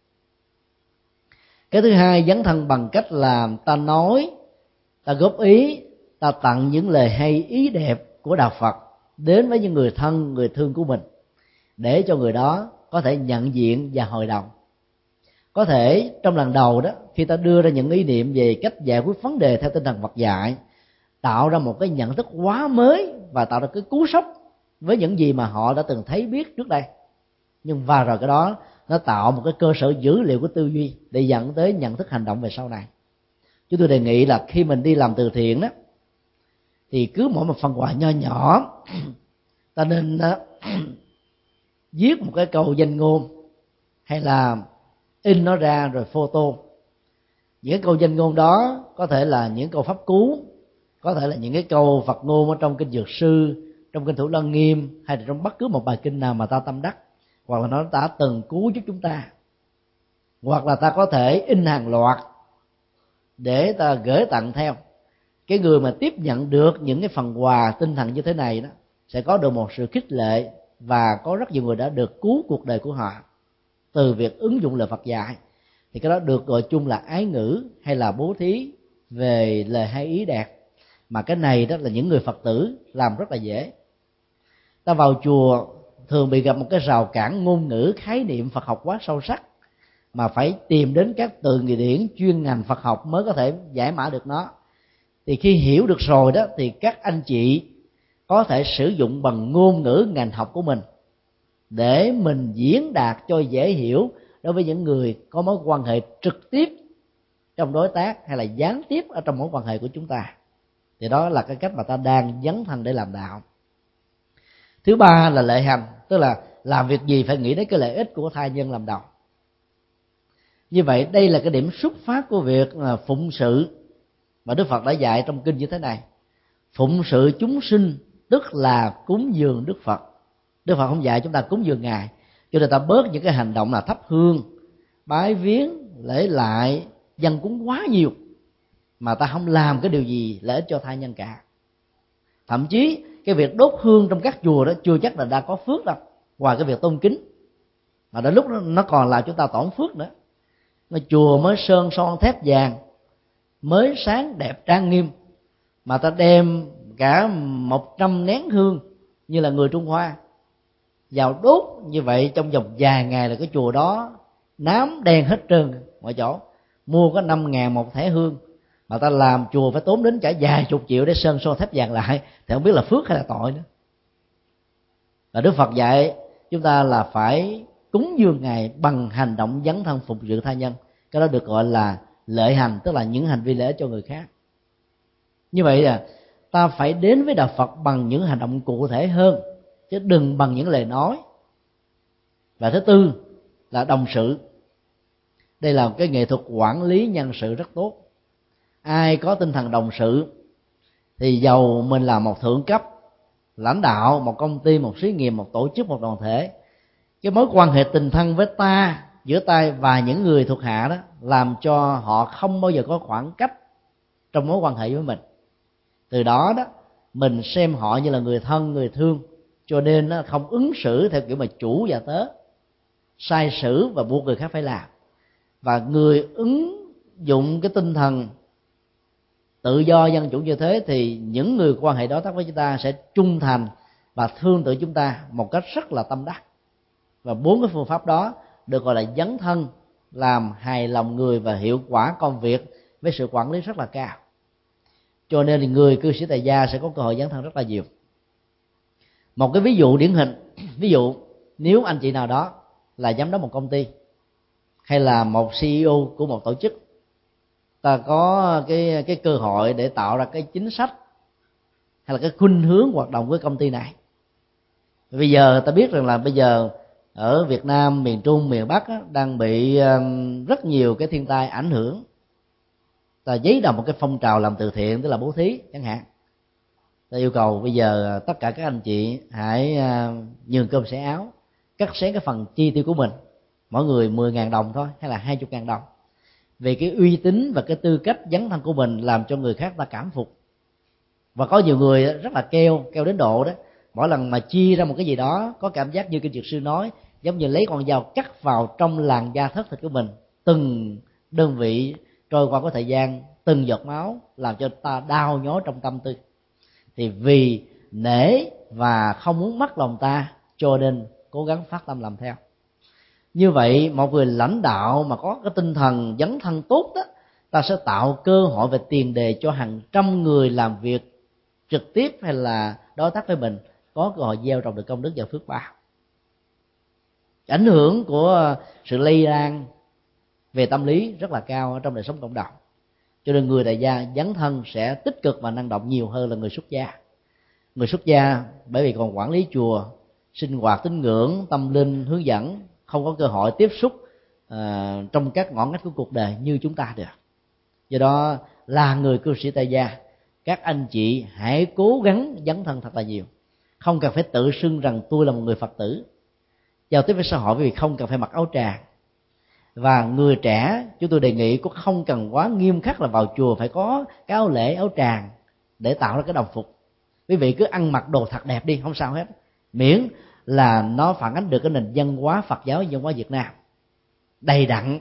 Cái thứ hai, dấn thân bằng cách là ta nói, ta góp ý, ta tặng những lời hay ý đẹp của đạo Phật đến với những người thân, người thương của mình, để cho người đó có thể nhận diện và hồi đầu. Có thể trong lần đầu đó, khi ta đưa ra những ý niệm về cách giải quyết vấn đề theo tinh thần Phật dạy, tạo ra một cái nhận thức quá mới và tạo ra cái cú sốc với những gì mà họ đã từng thấy biết trước đây. Nhưng và rồi cái đó nó tạo một cái cơ sở dữ liệu của tư duy để dẫn tới nhận thức hành động về sau này. Chúng tôi đề nghị là khi mình đi làm từ thiện đó, thì cứ mỗi một phần quà nho nhỏ ta nên viết một cái câu danh ngôn, hay là in nó ra rồi photo. Những cái câu danh ngôn đó có thể là những câu pháp cú, có thể là những cái câu Phật ngôn ở trong kinh Dược Sư, trong kinh Thủ Lăng Nghiêm, hay là trong bất cứ một bài kinh nào mà ta tâm đắc, hoặc là nó đã từng cứu giúp chúng ta. Hoặc là ta có thể in hàng loạt để ta gửi tặng theo. Cái người mà tiếp nhận được những cái phần quà tinh thần như thế này đó sẽ có được một sự khích lệ, và có rất nhiều người đã được cứu cuộc đời của họ từ việc ứng dụng lời Phật dạy. Thì cái đó được gọi chung là ái ngữ hay là bố thí về lời hay ý đẹp, mà cái này đó là những người Phật tử làm rất là dễ. Ta vào chùa thường bị gặp một cái rào cản ngôn ngữ khái niệm Phật học quá sâu sắc, mà phải tìm đến các từ ngữ điển chuyên ngành Phật học mới có thể giải mã được nó. Thì khi hiểu được rồi đó, thì các anh chị có thể sử dụng bằng ngôn ngữ ngành học của mình để mình diễn đạt cho dễ hiểu đối với những người có mối quan hệ trực tiếp trong đối tác, hay là gián tiếp ở trong mối quan hệ của chúng ta. Thì đó là cái cách mà ta đang dấn thân để làm đạo. Thứ ba là lợi hành, tức là làm việc gì phải nghĩ đến cái lợi ích của tha nhân làm đầu. Như vậy đây là cái điểm xuất phát của việc phụng sự mà Đức Phật đã dạy trong kinh như thế này: phụng sự chúng sinh tức là cúng dường Đức Phật. Đức Phật không dạy chúng ta cúng dường Ngài, cho nên ta bớt những cái hành động là thắp hương, bái viếng, lễ lại, dâng cúng quá nhiều, mà ta không làm cái điều gì lợi ích cho tha nhân cả. Thậm chí cái việc đốt hương trong các chùa đó chưa chắc là đã có phước đâu, ngoài cái việc tôn kính, mà đến lúc nó còn làm chúng ta tổn phước nữa. Mà chùa mới sơn son thép vàng, mới sáng đẹp trang nghiêm, mà ta đem cả 100 nén hương như là người Trung Hoa vào đốt như vậy, trong vòng vài ngày là cái chùa đó nám đen hết trơn mọi chỗ. Mua có 5.000 một thẻ hương, mà ta làm chùa phải tốn đến cả vài chục triệu để sơn son thép vàng lại, thì không biết là phước hay là tội nữa. Và Đức Phật dạy chúng ta là phải cúng dường Ngài bằng hành động dấn thân phục vụ tha nhân. Cái đó được gọi là lợi hành, tức là những hành vi lợi ích cho người khác. Như vậy là ta phải đến với đạo Phật bằng những hành động cụ thể hơn, chứ đừng bằng những lời nói. Và thứ tư là đồng sự. Đây là một cái nghệ thuật quản lý nhân sự rất tốt. Ai có tinh thần đồng sự thì dầu mình là một thượng cấp, lãnh đạo một công ty, một xí nghiệp, một tổ chức, một đoàn thể, cái mối quan hệ tình thân với ta, giữa ta và những người thuộc hạ đó, làm cho họ không bao giờ có khoảng cách trong mối quan hệ với mình. Từ đó đó mình xem họ như là người thân, người thương, cho nên nó không ứng xử theo kiểu mà chủ và tớ, sai sử và buộc người khác phải làm. Và người ứng dụng cái tinh thần tự do dân chủ như thế, thì những người quan hệ đối tác với chúng ta sẽ trung thành và thương tự chúng ta một cách rất là tâm đắc. Và 4 cái phương pháp đó được gọi là dấn thân, làm hài lòng người và hiệu quả công việc với sự quản lý rất là cao. Cho nên thì người cư sĩ tại gia sẽ có cơ hội dấn thân rất là nhiều. Một cái ví dụ điển hình, ví dụ nếu anh chị nào đó là giám đốc một công ty, hay là một CEO của một tổ chức, ta có cái cơ hội để tạo ra cái chính sách hay là cái khuynh hướng hoạt động của công ty này. Bây giờ ta biết rằng là bây giờ ở Việt Nam, miền Trung, miền Bắc á, đang bị rất nhiều cái thiên tai ảnh hưởng. Ta giấy đồng một cái phong trào làm từ thiện, tức là bố thí chẳng hạn. Ta yêu cầu bây giờ tất cả các anh chị hãy nhường cơm xẻ áo, cắt xén cái phần chi tiêu của mình, mỗi người 10.000 đồng thôi, hay là 20.000 đồng. Vì cái uy tín và cái tư cách dấn thân của mình làm cho người khác ta cảm phục. Và có nhiều người rất là keo đến độ đó, mỗi lần mà chia ra một cái gì đó có cảm giác như kinh Dược Sư nói, giống như lấy con dao cắt vào trong làn da thất thịt của mình, từng đơn vị trôi qua có thời gian, từng giọt máu làm cho ta đau nhói trong tâm tư. Thì vì nể và không muốn mất lòng ta, cho nên cố gắng phát tâm làm theo. Như vậy một người lãnh đạo mà có cái tinh thần dấn thân tốt đó, ta sẽ tạo cơ hội về tiền đề cho hàng trăm người làm việc trực tiếp hay là đối tác với mình có cơ hội gieo trồng được công đức và phước báo. Ảnh hưởng của sự lây lan về tâm lý rất là cao ở trong đời sống cộng đồng, cho nên người tại gia dấn thân sẽ tích cực và năng động nhiều hơn là người xuất gia. Người xuất gia bởi vì còn quản lý chùa, sinh hoạt tín ngưỡng, tâm linh, hướng dẫn, không có cơ hội tiếp xúc trong các ngõ ngách của cuộc đời như chúng ta được. Do đó là người cư sĩ tại gia, các anh chị hãy cố gắng dấn thân thật là nhiều. Không cần phải tự xưng rằng tôi là một người Phật tử. Giao tiếp với xã hội vì không cần phải mặc áo tràng. Và người trẻ chúng tôi đề nghị cũng không cần quá nghiêm khắc là vào chùa phải có cái áo lễ, áo tràng để tạo ra cái đồng phục. Quý vị cứ ăn mặc đồ thật đẹp đi, không sao hết, miễn là nó phản ánh được cái nền văn hóa Phật giáo, văn hóa Việt Nam đầy đặn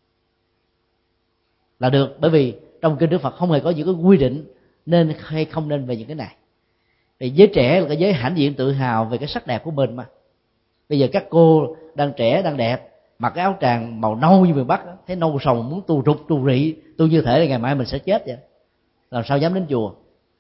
là được. Bởi vì trong kinh Đức Phật không hề có những cái quy định nên hay không nên về những cái này. Vì giới trẻ là cái giới hãnh diện tự hào về cái sắc đẹp của mình mà. Bây giờ các cô đang trẻ đang đẹp mặc cái áo tràng màu nâu như miền Bắc, thấy nâu sòng muốn tu rục tu rị, tu như thể là ngày mai mình sẽ chết vậy, làm sao dám đến chùa.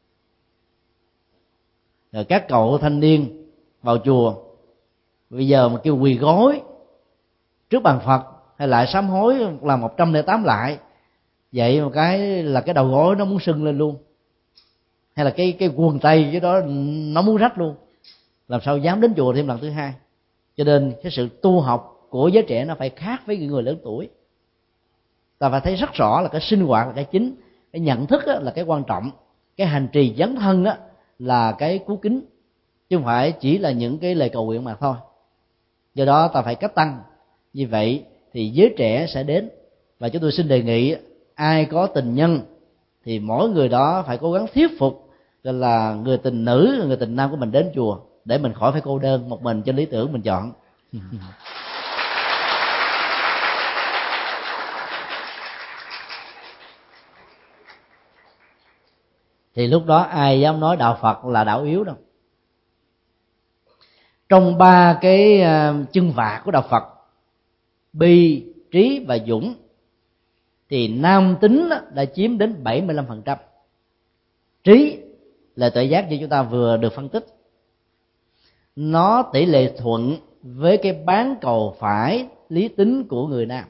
Rồi các cậu thanh niên vào chùa bây giờ mà kêu quỳ gối trước bàn Phật hay lại sám hối là 108 lại, vậy một cái là cái đầu gối nó muốn sưng lên luôn, hay là cái quần tây cái đó nó muốn rách luôn, làm sao dám đến chùa thêm lần thứ hai. Cho nên cái sự tu học của giới trẻ nó phải khác với người lớn tuổi. Ta phải thấy rất rõ là cái sinh hoạt là cái chính, cái nhận thức là cái quan trọng, cái hành trì dấn thân là cái cú kính, chứ không phải chỉ là những cái lời cầu nguyện mà thôi. Do đó ta phải cách tăng. Như vậy thì giới trẻ sẽ đến. Và chúng tôi xin đề nghị ai có tình nhân thì mỗi người đó phải cố gắng thuyết phục là người tình nữ, người tình nam của mình đến chùa, để mình khỏi phải cô đơn một mình trên lý tưởng mình chọn. Thì lúc đó ai dám nói đạo Phật là đạo yếu đâu. Trong ba cái chân vạc của đạo Phật, bi, trí và dũng, thì nam tính đã chiếm đến 75%. Trí là tuệ giác như chúng ta vừa được phân tích, nó tỷ lệ thuận với cái bán cầu phải lý tính của người nam.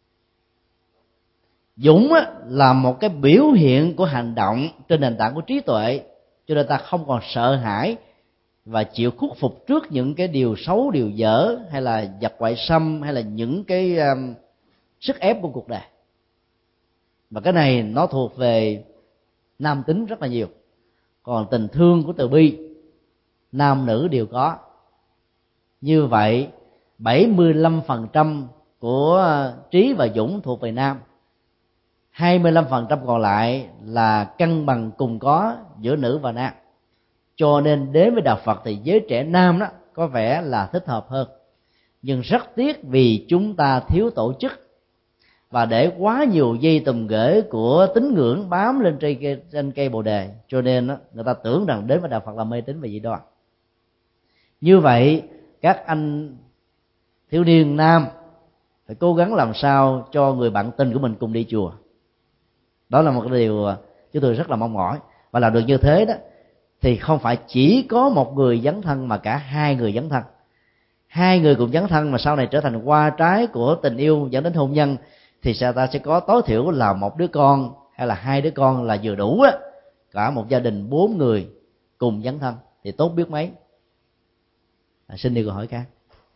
Dũng là một cái biểu hiện của hành động trên nền tảng của trí tuệ, cho nên ta không còn sợ hãi và chịu khuất phục trước những cái điều xấu, điều dở, hay là giặc ngoại xâm, hay là những cái sức ép của cuộc đời. Và cái này nó thuộc về nam tính rất là nhiều. Còn tình thương của từ bi, nam nữ đều có. Như vậy 75% của trí và dũng thuộc về nam, 25% còn lại là cân bằng cùng có giữa nữ và nam. Cho nên đến với đạo Phật thì giới trẻ nam đó có vẻ là thích hợp hơn. Nhưng rất tiếc vì chúng ta thiếu tổ chức và để quá nhiều dây tùm ghế của tín ngưỡng bám lên trên cây bồ đề, cho nên người ta tưởng rằng đến với đạo Phật là mê tín và dị đoan. Như vậy các anh thiếu niên nam phải cố gắng làm sao cho người bạn tình của mình cùng đi chùa. Đó là một cái điều chúng tôi rất là mong mỏi. Và làm được như thế đó thì không phải chỉ có một người dấn thân mà cả hai người dấn thân. Hai người cùng dấn thân mà sau này trở thành hoa trái của tình yêu dẫn đến hôn nhân, thì ta sẽ có tối thiểu là một đứa con hay là hai đứa con là vừa đủ á. Cả một gia đình 4 người cùng dấn thân thì tốt biết mấy. Xin đi câu hỏi khác.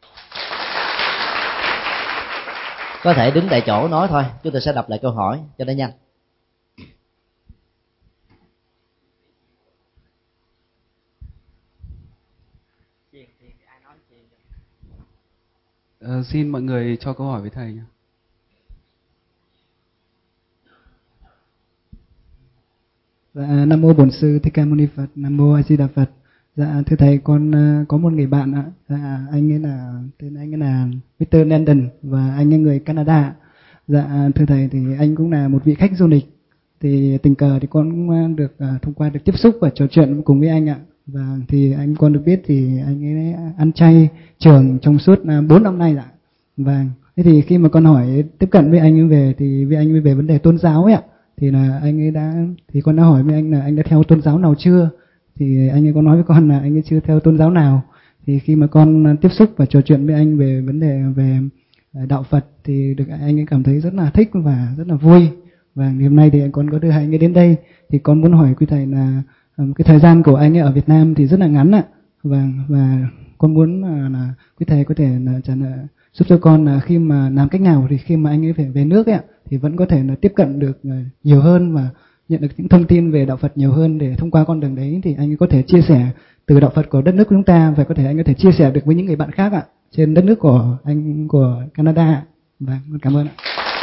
Có thể đứng tại chỗ nói thôi, chúng tôi sẽ đọc lại câu hỏi cho nó nhanh. Xin mọi người cho câu hỏi với thầy nhé. Dạ, Nam mô Bổn Sư Thích Ca Mâu Ni Phật. Nam mô A Di Đà Phật. Dạ thưa thầy, con có một người bạn ạ. Dạ, anh ấy là tên anh ấy là Mr. Landon và anh ấy người Canada. Dạ thưa thầy, thì anh cũng là một vị khách du lịch. Thì tình cờ thì con cũng được thông qua được tiếp xúc và trò chuyện cùng với anh ạ. Và thì con được biết thì anh ấy ăn chay trường trong suốt 4 năm nay ạ. Vâng. Thế thì khi mà con hỏi tiếp cận với anh ấy về thì với anh ấy về vấn đề tôn giáo ấy ạ, thì là anh ấy thì con đã hỏi với anh là anh đã theo tôn giáo nào chưa, thì anh ấy có nói với con là anh ấy chưa theo tôn giáo nào. Thì khi mà con tiếp xúc và trò chuyện với anh về vấn đề về đạo Phật thì được anh ấy cảm thấy rất là thích và rất là vui. Và hôm nay thì con có đưa anh ấy đến đây, thì con muốn hỏi quý thầy là cái thời gian của anh ấy ở Việt Nam thì rất là ngắn ạ. Và con muốn là quý thầy có thể là giúp cho con là khi mà làm cách nào thì khi mà anh ấy phải về nước ấy ạ, thì vẫn có thể là tiếp cận được nhiều hơn và nhận được những thông tin về đạo Phật nhiều hơn, để thông qua con đường đấy thì anh ấy có thể chia sẻ từ đạo Phật của đất nước của chúng ta, và có thể anh có thể chia sẻ được với những người bạn khác ạ, trên đất nước của anh, của Canada ạ. Vâng, cảm ơn ạ.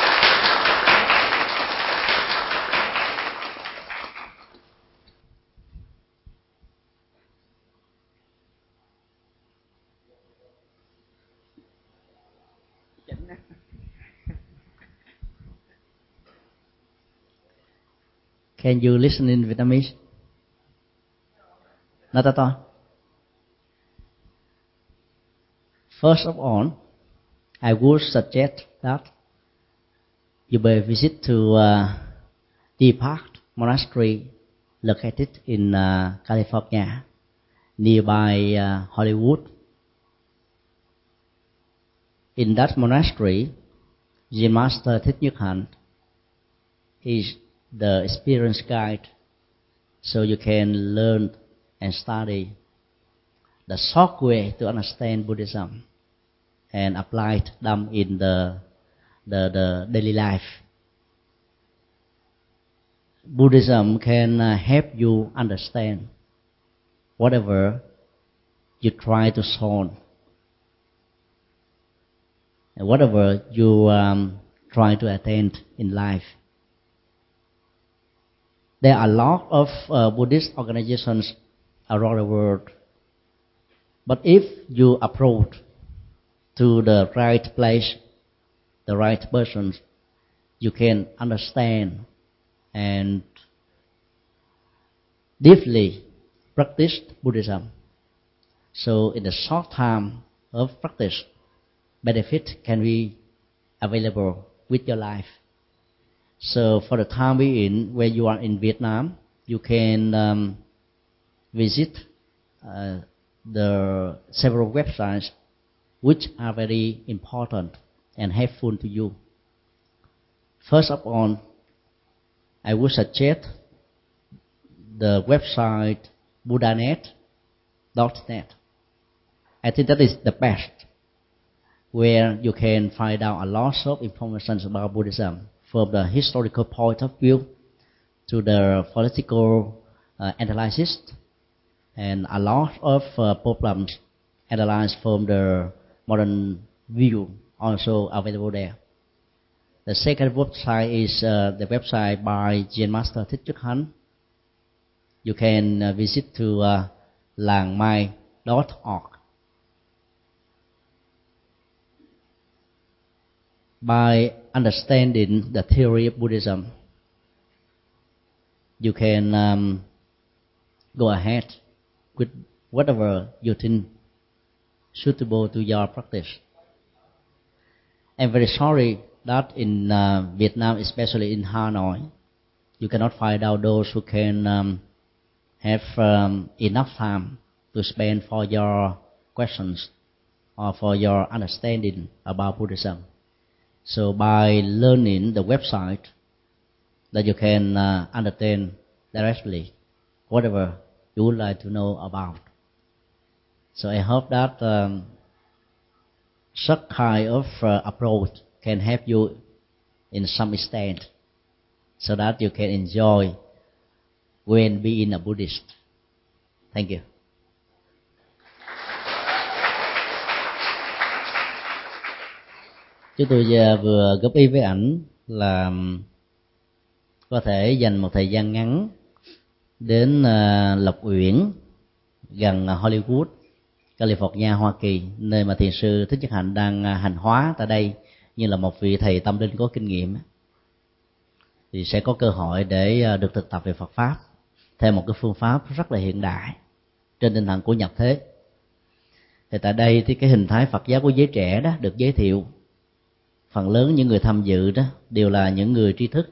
Can you listen in Vietnamese? Not at all. First of all, I would suggest that you may visit to Deer Park Monastery located in California, nearby Hollywood. In that monastery, Zen Master Thích Nhất Hạnh is the experience guide, so you can learn and study the short way to understand Buddhism and apply them in the daily life. Buddhism can help you understand whatever you try to solve, and whatever you try to attain in life. There are a lot of Buddhist organizations around the world, but if you approach to the right place, the right person, you can understand and deeply practice Buddhism. So in the short time of practice, benefit can be available with your life. So for the time being, when you are in Vietnam, you can visit the several websites which are very important and helpful to you. First of all, I would suggest the website buddhanet.net. I think that is the best, where you can find out a lot of information about Buddhism from the historical point of view to the political analysis, and a lot of problems analyzed from the modern view also available there. The second website is the website by Zen Master Thích Nhất Hạnh. You can visit to langmai.org. By understanding the theory of Buddhism, you can go ahead with whatever you think suitable to your practice. I'm very sorry that in Vietnam, especially in Hanoi, you cannot find out those who can have enough time to spend for your questions or for your understanding about Buddhism. So by learning the website, that you can understand directly whatever you would like to know about. So I hope that such kind of approach can help you in some extent, so that you can enjoy when being a Buddhist. Thank you. Chúng tôi vừa góp ý với ảnh là có thể dành một thời gian ngắn đến Lộc Uyển, gần Hollywood, California, Hoa Kỳ, nơi mà thiền sư Thích Nhất Hạnh đang hành hóa tại đây như là một vị thầy tâm linh có kinh nghiệm, thì sẽ có cơ hội để được thực tập về Phật pháp theo một cái phương pháp rất là hiện đại trên tinh thần của nhập thế. Thì tại đây thì cái hình thái Phật giáo của giới trẻ đó được giới thiệu phần lớn những người tham dự đó đều là những người tri thức,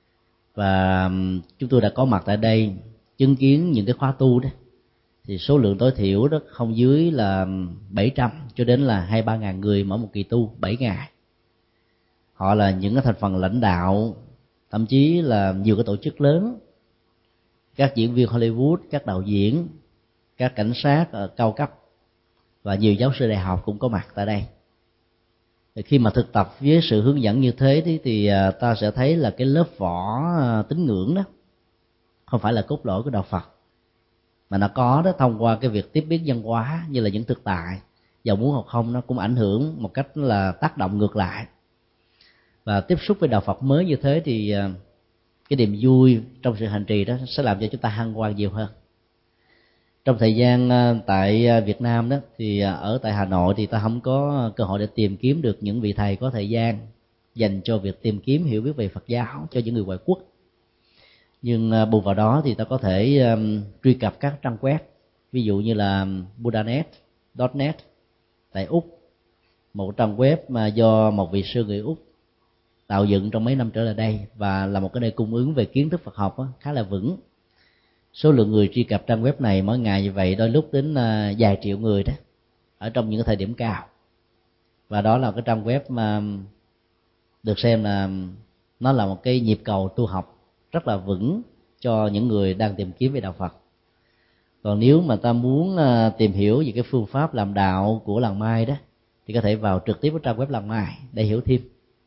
và chúng tôi đã có mặt tại đây chứng kiến những cái khóa tu đó, thì số lượng tối thiểu đó không dưới là 700 cho đến là 2-3 ngàn người mỗi một kỳ tu 7 ngày. Họ là những cái thành phần lãnh đạo, thậm chí là nhiều cái tổ chức lớn, các diễn viên Hollywood, các đạo diễn, các cảnh sát cao cấp và nhiều giáo sư đại học cũng có mặt tại đây. Khi mà thực tập với sự hướng dẫn như thế thì ta sẽ thấy là cái lớp vỏ tín ngưỡng đó không phải là cốt lõi của đạo Phật, mà nó có đó thông qua cái việc tiếp biến văn hóa như là những thực tại, giàu muốn hoặc không nó cũng ảnh hưởng một cách là tác động ngược lại. Và tiếp xúc với đạo Phật mới như thế thì cái niềm vui trong sự hành trì đó sẽ làm cho chúng ta hân hoan nhiều hơn. Trong thời gian tại Việt Nam đó thì ở tại Hà Nội thì ta không có cơ hội để tìm kiếm được những vị thầy có thời gian dành cho việc tìm kiếm hiểu biết về Phật giáo cho những người ngoại quốc. Nhưng bù vào đó thì ta có thể truy cập các trang web, ví dụ như là buddhanet.net tại Úc, một trang web mà do một vị sư người Úc tạo dựng trong mấy năm trở lại đây, và là một cái nơi cung ứng về kiến thức Phật học khá là vững. Số lượng người truy cập trang web này mỗi ngày như vậy đôi lúc đến vài triệu người đó, ở trong những cái thời điểm cao. Và đó là cái trang web mà được xem là nó là một cái nhịp cầu tu học rất là vững cho những người đang tìm kiếm về đạo Phật. Còn nếu mà ta muốn tìm hiểu về cái phương pháp làm đạo của làng Mai đó thì có thể vào trực tiếp vào trang web làng Mai để hiểu thêm.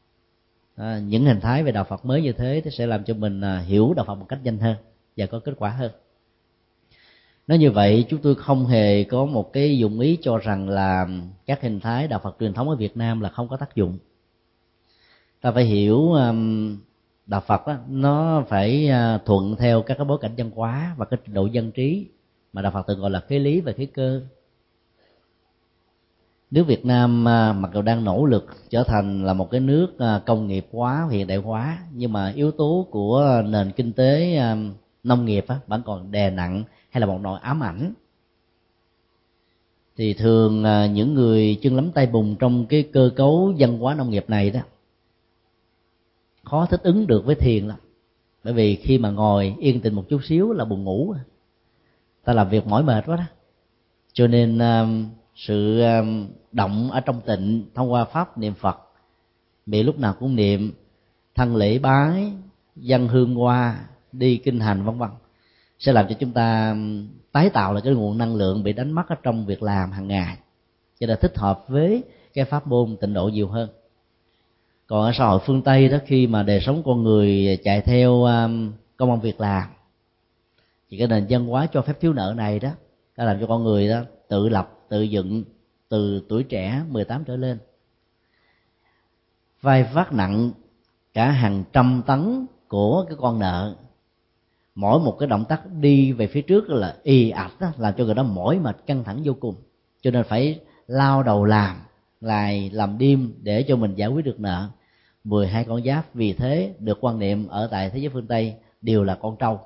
Những hình thái về đạo Phật mới như thế sẽ làm cho mình hiểu đạo Phật một cách nhanh hơn và có kết quả hơn. Nói như vậy, chúng tôi không hề có một cái dụng ý cho rằng là các hình thái đạo Phật truyền thống ở Việt Nam là không có tác dụng. Ta phải hiểu đạo Phật đó, nó phải thuận theo các cái bối cảnh văn hóa và cái trình độ dân trí mà đạo Phật thường gọi là khế lý và khế cơ. Nước Việt Nam mặc dù đang nỗ lực trở thành là một cái nước công nghiệp hóa, hiện đại hóa, nhưng mà yếu tố của nền kinh tế nông nghiệp vẫn còn đè nặng hay là một nỗi ám ảnh. Thì thường những người chân lấm tay bùn trong cái cơ cấu văn hóa nông nghiệp này đó khó thích ứng được với thiền lắm, bởi vì khi mà ngồi yên tĩnh một chút xíu là buồn ngủ, ta làm việc mỏi mệt quá đó. Cho nên sự động ở trong tịnh thông qua pháp niệm Phật, bị lúc nào cũng niệm, thân lễ bái, dâng hương hoa, đi kinh hành vân vân, sẽ làm cho chúng ta tái tạo lại cái nguồn năng lượng bị đánh mất ở trong việc làm hàng ngày, cho nên thích hợp với cái pháp môn tịnh độ nhiều hơn. Còn ở xã hội phương Tây đó, khi mà đời sống con người chạy theo công ăn việc làm, thì cái nền văn hóa cho phép thiếu nợ này đó đã làm cho con người đó tự lập, tự dựng từ tuổi trẻ 18 trở lên, vai vác nặng cả hàng trăm tấn của cái con nợ. Mỗi một cái động tác đi về phía trước là ì ạch đó, làm cho người đó mỏi mệt căng thẳng vô cùng, cho nên phải lao đầu làm ngày làm đêm để cho mình giải quyết được nợ. 12 con giáp vì thế được quan niệm ở tại thế giới phương Tây đều là con trâu.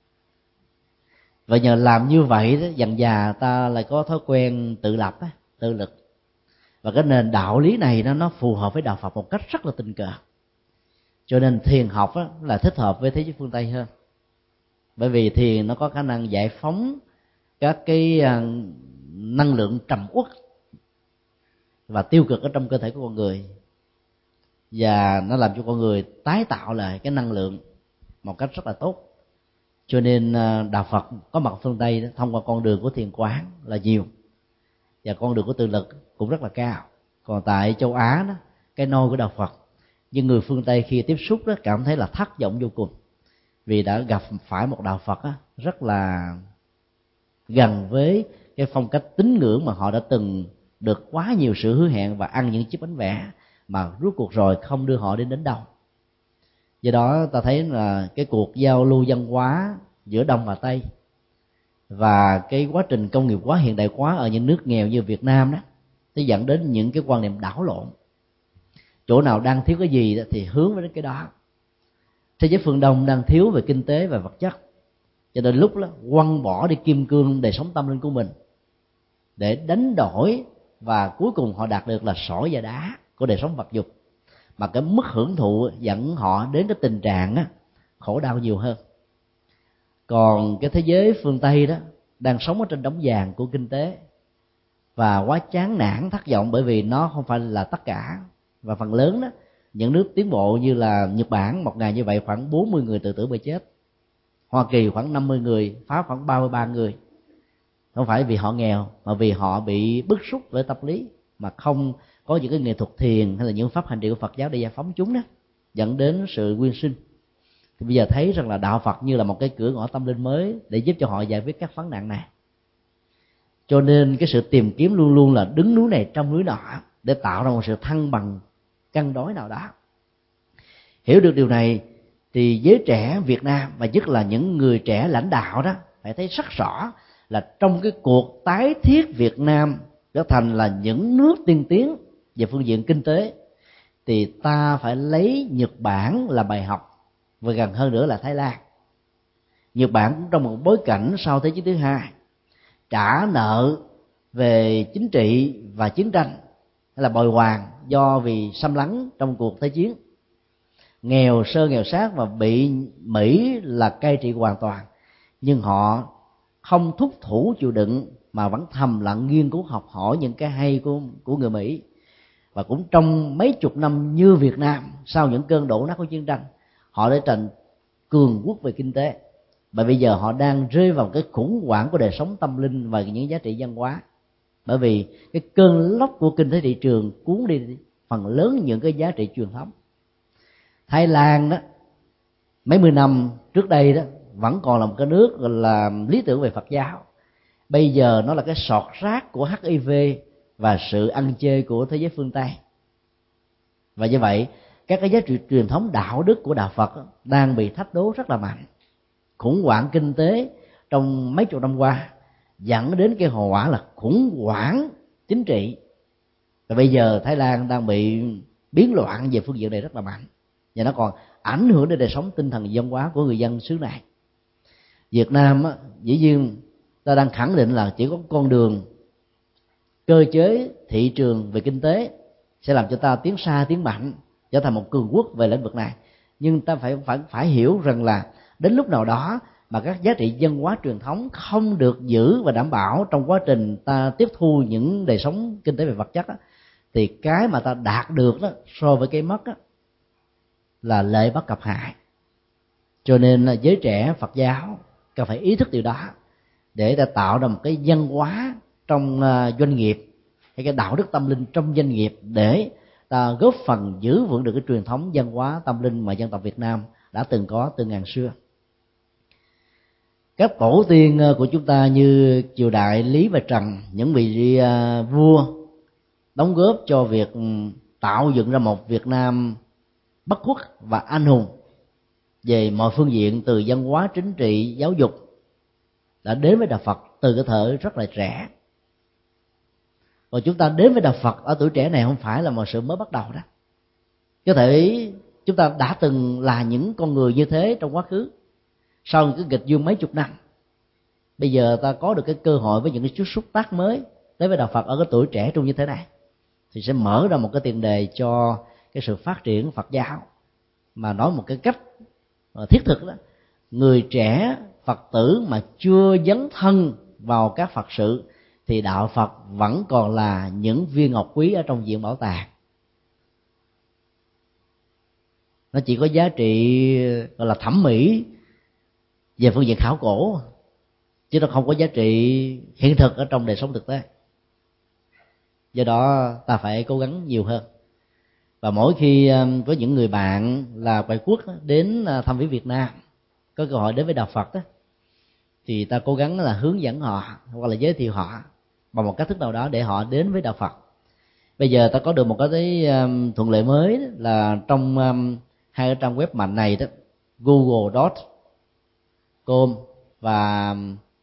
Và nhờ làm như vậy đó, dần dà ta lại có thói quen tự lập, tự lực. Và cái nền đạo lý này nó phù hợp với đạo Phật một cách rất là tình cờ. Cho nên thiền học là thích hợp với thế giới phương Tây hơn, bởi vì thiền nó có khả năng giải phóng các cái năng lượng trầm uất và tiêu cực ở trong cơ thể của con người, và nó làm cho con người tái tạo lại cái năng lượng một cách rất là tốt. Cho nên đạo Phật có mặt phương Tây đó, thông qua con đường của thiền quán là nhiều, và con đường của tự lực cũng rất là cao. Còn tại châu Á đó, cái nôi của đạo Phật, nhưng người phương Tây khi tiếp xúc đó cảm thấy là thất vọng vô cùng, vì đã gặp phải một đạo Phật rất là gần với cái phong cách tín ngưỡng mà họ đã từng được quá nhiều sự hứa hẹn và ăn những chiếc bánh vẽ mà rốt cuộc rồi không đưa họ đến đâu. Do đó ta thấy là cái cuộc giao lưu văn hóa giữa Đông và Tây và cái quá trình công nghiệp hóa, hiện đại hóa ở những nước nghèo như Việt Nam đó, nó dẫn đến những cái quan niệm đảo lộn. Chỗ nào đang thiếu cái gì đó thì hướng đến cái đó. Thế giới phương Đông đang thiếu về kinh tế và vật chất, cho nên lúc đó quăng bỏ đi kim cương đời sống tâm linh của mình để đánh đổi, và cuối cùng họ đạt được là sỏi và đá của đời sống vật dục. mà cái mức hưởng thụ dẫn họ đến cái tình trạng khổ đau nhiều hơn. Còn cái thế giới phương Tây đó đang sống ở trên đống vàng của kinh tế và quá chán nản thất vọng, bởi vì nó không phải là tất cả. Và phần lớn đó, những nước tiến bộ như là Nhật Bản, một ngày như vậy khoảng 40 người tự tử bởi chết. Hoa Kỳ khoảng 50 người, Pháp khoảng 33 người. Không phải vì họ nghèo, mà vì họ bị bức xúc với tâm lý, mà không có những cái nghệ thuật thiền hay là những pháp hành trì của Phật giáo để giải phóng chúng đó, dẫn đến sự quyên sinh. Thì bây giờ thấy rằng là đạo Phật như là một cái cửa ngõ tâm linh mới để giúp cho họ giải quyết các vấn nạn này. Cho nên cái sự tìm kiếm luôn luôn là đứng núi này trong núi nọ, để tạo ra một sự thăng bằng cân đối nào đó. Hiểu được điều này thì giới trẻ Việt Nam, và nhất là những người trẻ lãnh đạo đó, phải thấy rất rõ là trong cái cuộc tái thiết Việt Nam trở thành là những nước tiên tiến về phương diện kinh tế, thì ta phải lấy Nhật Bản là bài học, và gần hơn nữa là Thái Lan. Nhật Bản cũng trong một bối cảnh sau Thế chiến thứ hai, trả nợ về chính trị và chiến tranh hay là bồi hoàn do vì xâm lấn trong cuộc Thế chiến, nghèo sơ nghèo sát và bị Mỹ là cai trị hoàn toàn, nhưng họ không thúc thủ chịu đựng mà vẫn thầm lặng nghiên cứu học hỏi những cái hay của người Mỹ. Và cũng trong mấy chục năm như Việt Nam, sau những cơn đổ nát của chiến tranh, họ đã thành cường quốc về kinh tế. Bởi bây giờ họ đang rơi vào cái khủng hoảng của đời sống tâm linh và những giá trị văn hóa, bởi vì cái cơn lốc của kinh tế thị trường cuốn đi phần lớn những cái giá trị truyền thống. Thái Lan đó, mấy mươi năm trước đây đó, vẫn còn là một cái nước gọi là lý tưởng về Phật giáo. Bây giờ nó là cái sọt rác của HIV và sự ăn chơi của thế giới phương Tây. Và như vậy, các cái giá trị truyền thống đạo đức của đạo Phật đang bị thách đố rất là mạnh. Khủng hoảng kinh tế trong mấy chục năm qua dẫn đến cái hậu quả là khủng hoảng chính trị. Và bây giờ Thái Lan đang bị biến loạn về phương diện này rất là mạnh, và nó còn ảnh hưởng đến đời sống tinh thần văn hóa của người dân xứ này. Việt Nam dĩ nhiên ta đang khẳng định là chỉ có con đường cơ chế thị trường về kinh tế sẽ làm cho ta tiến xa tiến mạnh, trở thành một cường quốc về lĩnh vực này. Nhưng ta phải hiểu rằng là đến lúc nào đó mà các giá trị văn hóa truyền thống không được giữ và đảm bảo trong quá trình ta tiếp thu những đời sống kinh tế về vật chất đó, thì cái mà ta đạt được đó so với cái mất đó, là lợi bất cập hại. Cho nên là giới trẻ Phật giáo cần phải ý thức điều đó, để ta tạo ra một cái văn hóa trong doanh nghiệp, hay cái đạo đức tâm linh trong doanh nghiệp, để ta góp phần giữ vững được cái truyền thống văn hóa tâm linh mà dân tộc Việt Nam đã từng có từ ngàn xưa. Các tổ tiên của chúng ta như triều đại Lý và Trần, những vị vua đóng góp cho việc tạo dựng ra một Việt Nam bất khuất và anh hùng về mọi phương diện, từ văn hóa, chính trị, giáo dục, đã đến với đạo Phật từ cái thời rất là trẻ. Và chúng ta đến với đạo Phật ở tuổi trẻ này không phải là một sự mới bắt đầu đó. Có thể chúng ta đã từng là những con người như thế trong quá khứ, sau những cái nghịch duyên mấy chục năm, bây giờ ta có được cái cơ hội với những cái chút xúc tác mới tới với đạo Phật ở cái tuổi trẻ trung như thế này, thì sẽ mở ra một cái tiền đề cho cái sự phát triển Phật giáo. Mà nói một cái cách thiết thực đó, người trẻ Phật tử mà chưa dấn thân vào các Phật sự thì đạo Phật vẫn còn là những viên ngọc quý ở trong viện bảo tàng. Nó chỉ có giá trị gọi là thẩm mỹ về phương diện khảo cổ, chứ nó không có giá trị hiện thực ở trong đời sống thực tế. Do đó ta phải cố gắng nhiều hơn. Và mỗi khi có những người bạn là ngoại quốc đến thăm viếng Việt Nam, có cơ hội đến với đạo Phật đó, thì ta cố gắng là hướng dẫn họ hoặc là giới thiệu họ bằng một cách thức nào đó để họ đến với đạo Phật. Bây giờ ta có được một cái thuận lợi mới đó, là trong hai cái trang web mạnh này đó, google.com và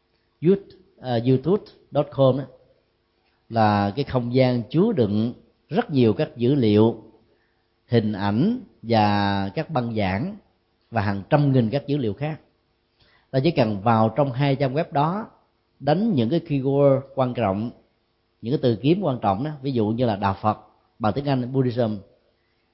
youtube.com đó, là cái không gian chứa đựng rất nhiều các dữ liệu, hình ảnh và các băng giảng và hàng trăm nghìn các dữ liệu khác. Ta chỉ cần vào trong hai trang web đó, đánh những cái keyword quan trọng, những cái từ kiếm quan trọng đó, ví dụ như là đạo Phật bằng tiếng Anh Buddhism,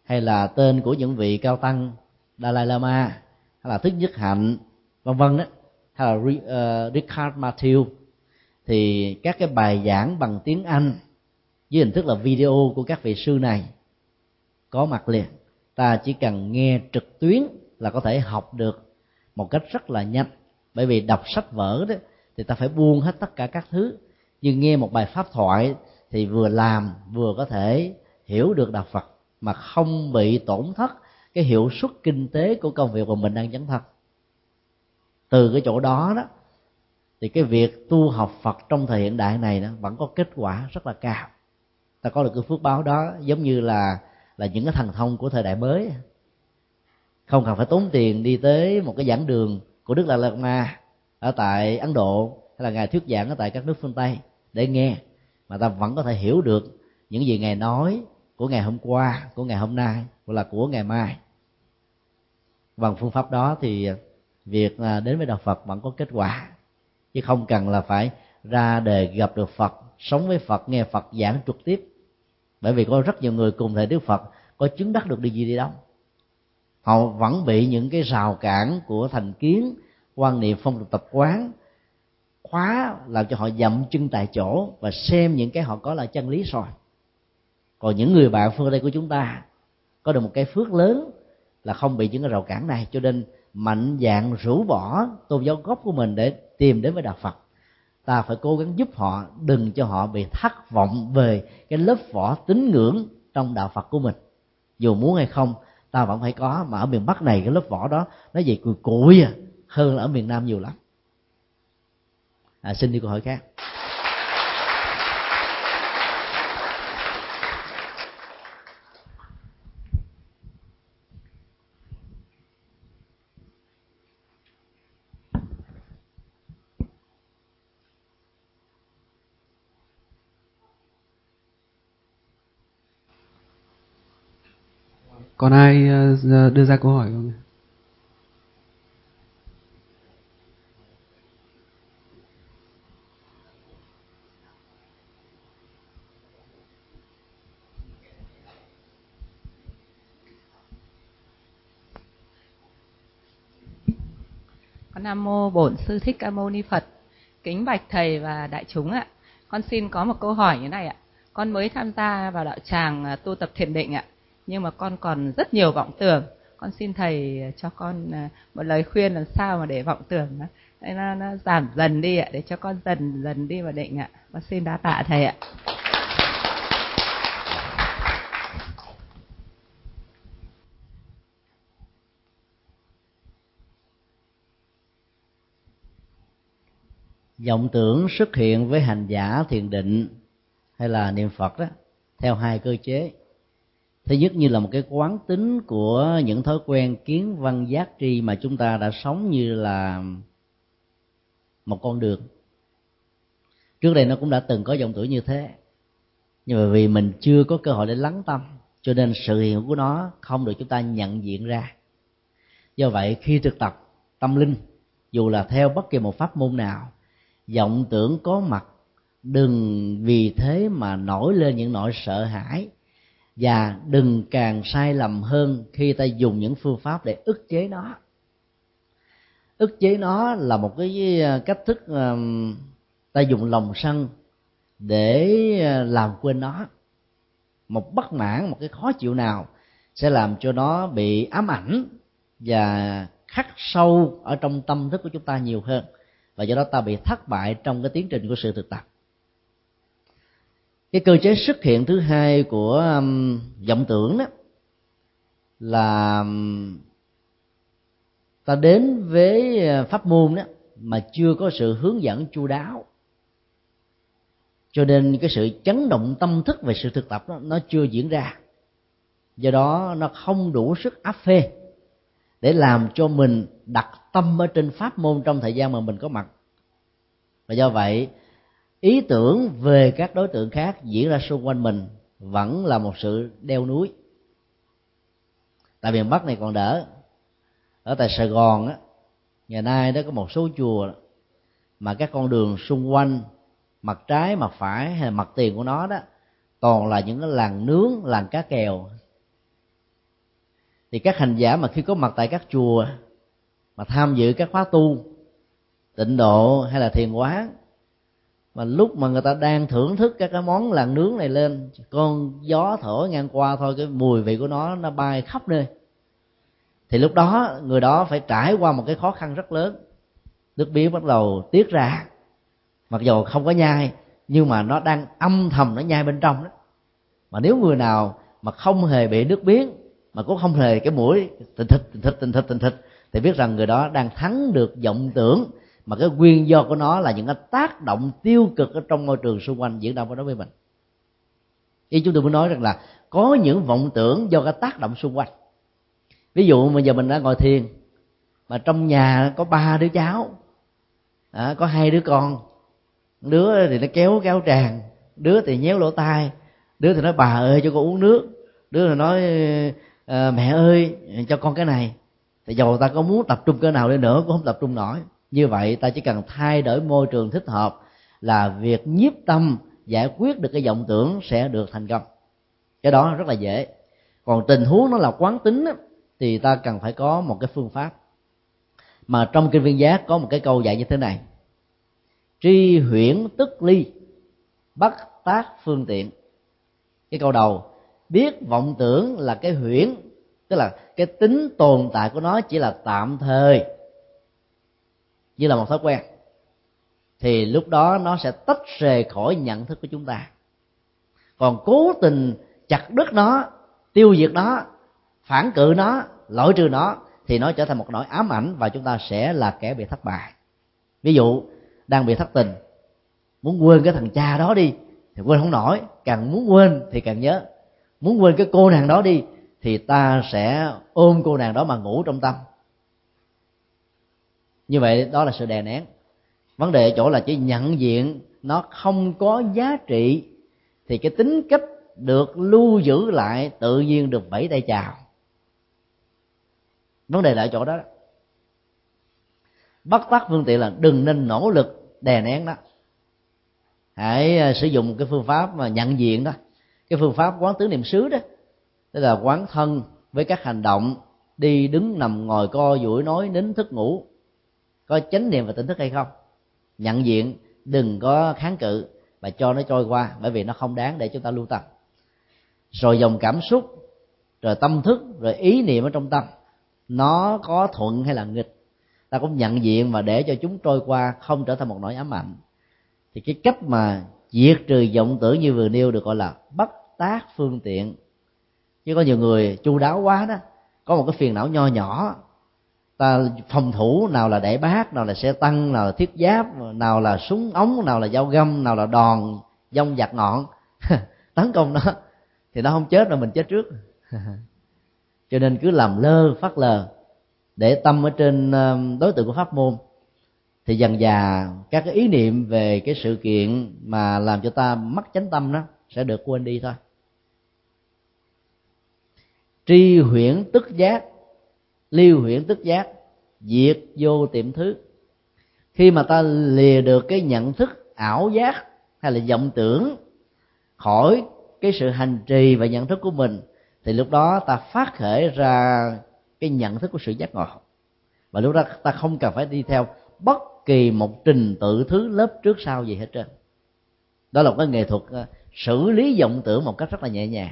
hay là tên của những vị cao tăng Dalai Lama, hay là Thích Nhất Hạnh, vân vân đó, hay là Richard Matthew, thì các cái bài giảng bằng tiếng Anh với hình thức là video của các vị sư này có mặt liền. Ta chỉ cần nghe trực tuyến là có thể học được một cách rất là nhanh. Bởi vì đọc sách vở đó thì ta phải buông hết tất cả các thứ, nhưng nghe một bài pháp thoại thì vừa làm vừa có thể hiểu được đạo Phật mà không bị tổn thất cái hiệu suất kinh tế của công việc mà mình đang dấn thân. Từ cái chỗ đó đó thì cái việc tu học Phật trong thời hiện đại này nó vẫn có kết quả rất là cao. Ta có được cái phước báo đó giống như là những cái thần thông của thời đại mới, không cần phải tốn tiền đi tới một cái giảng đường của Đức Đạt Lai Ma ở tại Ấn Độ, hay là ngài thuyết giảng ở tại các nước phương Tây để nghe, mà ta vẫn có thể hiểu được những gì ngài nói của ngày hôm qua, của ngày hôm nay, hoặc là của ngày mai. Bằng phương pháp đó thì việc đến với đạo Phật vẫn có kết quả, chứ không cần là phải ra đề gặp được Phật, sống với Phật, nghe Phật giảng trực tiếp. Bởi vì có rất nhiều người cùng thời Đức Phật có chứng đắc được đi gì đi đâu, họ vẫn bị những cái rào cản của thành kiến, quan niệm, phong tục tập quán khóa, làm cho họ dậm chân tại chỗ và xem những cái họ có là chân lý rồi. Còn những người bạn phương Tây của chúng ta có được một cái phước lớn là không bị những cái rào cản này, cho nên mạnh dạn rũ bỏ tôn giáo gốc của mình để tìm đến với đạo Phật. Ta phải cố gắng giúp họ, đừng cho họ bị thất vọng về cái lớp vỏ tín ngưỡng trong đạo Phật của mình. Dù muốn hay không, ta vẫn phải có, mà ở miền Bắc này cái lớp vỏ đó nó về cùi cụi hơn là ở miền Nam nhiều lắm. Xin đi câu hỏi khác. Còn ai đưa ra câu hỏi không? Con Nam Mô Bổn Sư Thích Ca Mâu Ni Phật. Kính bạch thầy và đại chúng ạ. Con xin có một câu hỏi như này ạ. Con mới tham gia vào đạo tràng tu tập thiền định ạ, nhưng mà con còn rất nhiều vọng tưởng. Con xin thầy cho con một lời khuyên làm sao mà để vọng tưởng nó giảm dần đi ạ, để cho con dần dần đi vào định ạ. Con xin đa tạ thầy ạ. Vọng tưởng xuất hiện với hành giả thiền định hay là niệm Phật đó theo hai cơ chế. Thứ nhất, như là một cái quán tính của những thói quen kiến văn giác tri mà chúng ta đã sống như là một con đường. Trước đây nó cũng đã từng có vọng tưởng như thế, nhưng mà vì mình chưa có cơ hội để lắng tâm, cho nên sự hiện của nó không được chúng ta nhận diện ra. Do vậy khi thực tập tâm linh, dù là theo bất kỳ một pháp môn nào, vọng tưởng có mặt, đừng vì thế mà nổi lên những nỗi sợ hãi, và đừng càng sai lầm hơn khi ta dùng những phương pháp để ức chế nó. Ức chế nó là một cái cách thức ta dùng lòng sân để làm quên nó. Một bất mãn, một cái khó chịu nào sẽ làm cho nó bị ám ảnh và khắc sâu ở trong tâm thức của chúng ta nhiều hơn, và do đó ta bị thất bại trong cái tiến trình của sự thực tập. Cái cơ chế xuất hiện thứ hai của vọng tưởng đó là ta đến với pháp môn đó mà chưa có sự hướng dẫn chu đáo, cho nên cái sự chấn động tâm thức về sự thực tập đó, nó chưa diễn ra. Do đó nó không đủ sức áp phê để làm cho mình đặt tâm ở trên pháp môn trong thời gian mà mình có mặt. Và do vậy ý tưởng về các đối tượng khác diễn ra xung quanh mình vẫn là một sự đeo núi. Tại miền Bắc này còn đỡ. Ở tại Sài Gòn á, ngày nay đó có một số chùa mà các con đường xung quanh, mặt trái, mặt phải hay là mặt tiền của nó đó toàn là những cái làng nướng, làng cá kèo. Thì các hành giả mà khi có mặt tại các chùa mà tham dự các khóa tu tịnh độ hay là thiền quán, mà lúc mà người ta đang thưởng thức các cái món làng nướng này lên, con gió thổi ngang qua thôi, cái mùi vị của nó bay khắp nơi, thì lúc đó người đó phải trải qua một cái khó khăn rất lớn. Nước miếng bắt đầu tiết ra, mặc dù không có nhai nhưng mà nó đang âm thầm nó nhai bên trong đó. Mà nếu người nào mà không hề bị nước miếng, mà cũng không hề cái mũi tình thịt thì biết rằng người đó đang thắng được vọng tưởng, mà cái nguyên do của nó là những cái tác động tiêu cực ở trong môi trường xung quanh diễn ra với đối với mình. Ý chúng tôi muốn nói rằng là có những vọng tưởng do cái tác động xung quanh. Ví dụ bây giờ mình đã ngồi thiền mà trong nhà có 3 đứa cháu, có 2 đứa con, đứa thì nó kéo tràn, đứa thì nhéo lỗ tai, đứa thì nói bà ơi cho con uống nước, đứa thì nói mẹ ơi cho con cái này, thì dầu ta có muốn tập trung cỡ nào đi nữa cũng không tập trung nổi. Như vậy ta chỉ cần thay đổi môi trường thích hợp là việc nhiếp tâm giải quyết được cái vọng tưởng sẽ được thành công. Cái đó rất là dễ. Còn tình huống nó là quán tính thì ta cần phải có một cái phương pháp. Mà trong kinh Viên Giác có một cái câu dạy như thế này: tri huyễn tức ly, bất tác phương tiện. Cái câu đầu, biết vọng tưởng là cái huyễn, tức là cái tính tồn tại của nó chỉ là tạm thời, như là một thói quen, thì lúc đó nó sẽ tách rời khỏi nhận thức của chúng ta. Còn cố tình chặt đứt nó, tiêu diệt nó, phản cự nó, loại trừ nó, thì nó trở thành một nỗi ám ảnh và chúng ta sẽ là kẻ bị thất bại. Ví dụ đang bị thất tình, muốn quên cái thằng cha đó đi thì quên không nổi, càng muốn quên thì càng nhớ. Muốn quên cái cô nàng đó đi thì ta sẽ ôm cô nàng đó mà ngủ trong tâm. Như vậy đó là sự đè nén. Vấn đề ở chỗ là chỉ nhận diện nó không có giá trị thì cái tính cách được lưu giữ lại tự nhiên được vẫy tay chào. Vấn đề là ở chỗ đó. Bất tác phương tiện là đừng nên nỗ lực đè nén đó. Hãy sử dụng cái phương pháp mà nhận diện đó, cái phương pháp quán tứ niệm xứ đó, tức là quán thân với các hành động đi đứng nằm ngồi co duỗi nói nín thức ngủ, có chánh niệm và tỉnh thức hay không. Nhận diện, đừng có kháng cự và cho nó trôi qua, bởi vì nó không đáng để chúng ta lưu tâm. Rồi dòng cảm xúc, rồi tâm thức, rồi ý niệm ở trong tâm, nó có thuận hay là nghịch, ta cũng nhận diện và để cho chúng trôi qua, không trở thành một nỗi ám ảnh. Thì cái cách mà diệt trừ vọng tưởng như vừa nêu được gọi là bất tác phương tiện. Chứ có nhiều người chu đáo quá đó, có một cái phiền não nho nhỏ, ta phòng thủ nào là đẩy bát, nào là xe tăng, nào là thiết giáp, nào là súng ống, nào là dao găm, nào là đòn dông giặc ngọn tấn công nó thì nó không chết rồi mình chết trước. Cho nên cứ làm lơ phát lờ, để tâm ở trên đối tượng của pháp môn, thì dần dà các cái ý niệm về cái sự kiện mà làm cho ta mất chánh tâm đó sẽ được quên đi thôi. Tri huyễn tức giác, lưu huyễn tức giác, diệt vô tiệm thứ. Khi mà ta lìa được cái nhận thức ảo giác hay là vọng tưởng khỏi cái sự hành trì và nhận thức của mình, thì lúc đó ta phát khởi ra cái nhận thức của sự giác ngộ. Và lúc đó ta không cần phải đi theo bất kỳ một trình tự thứ lớp trước sau gì hết trơn. Đó là một cái nghệ thuật xử lý vọng tưởng một cách rất là nhẹ nhàng.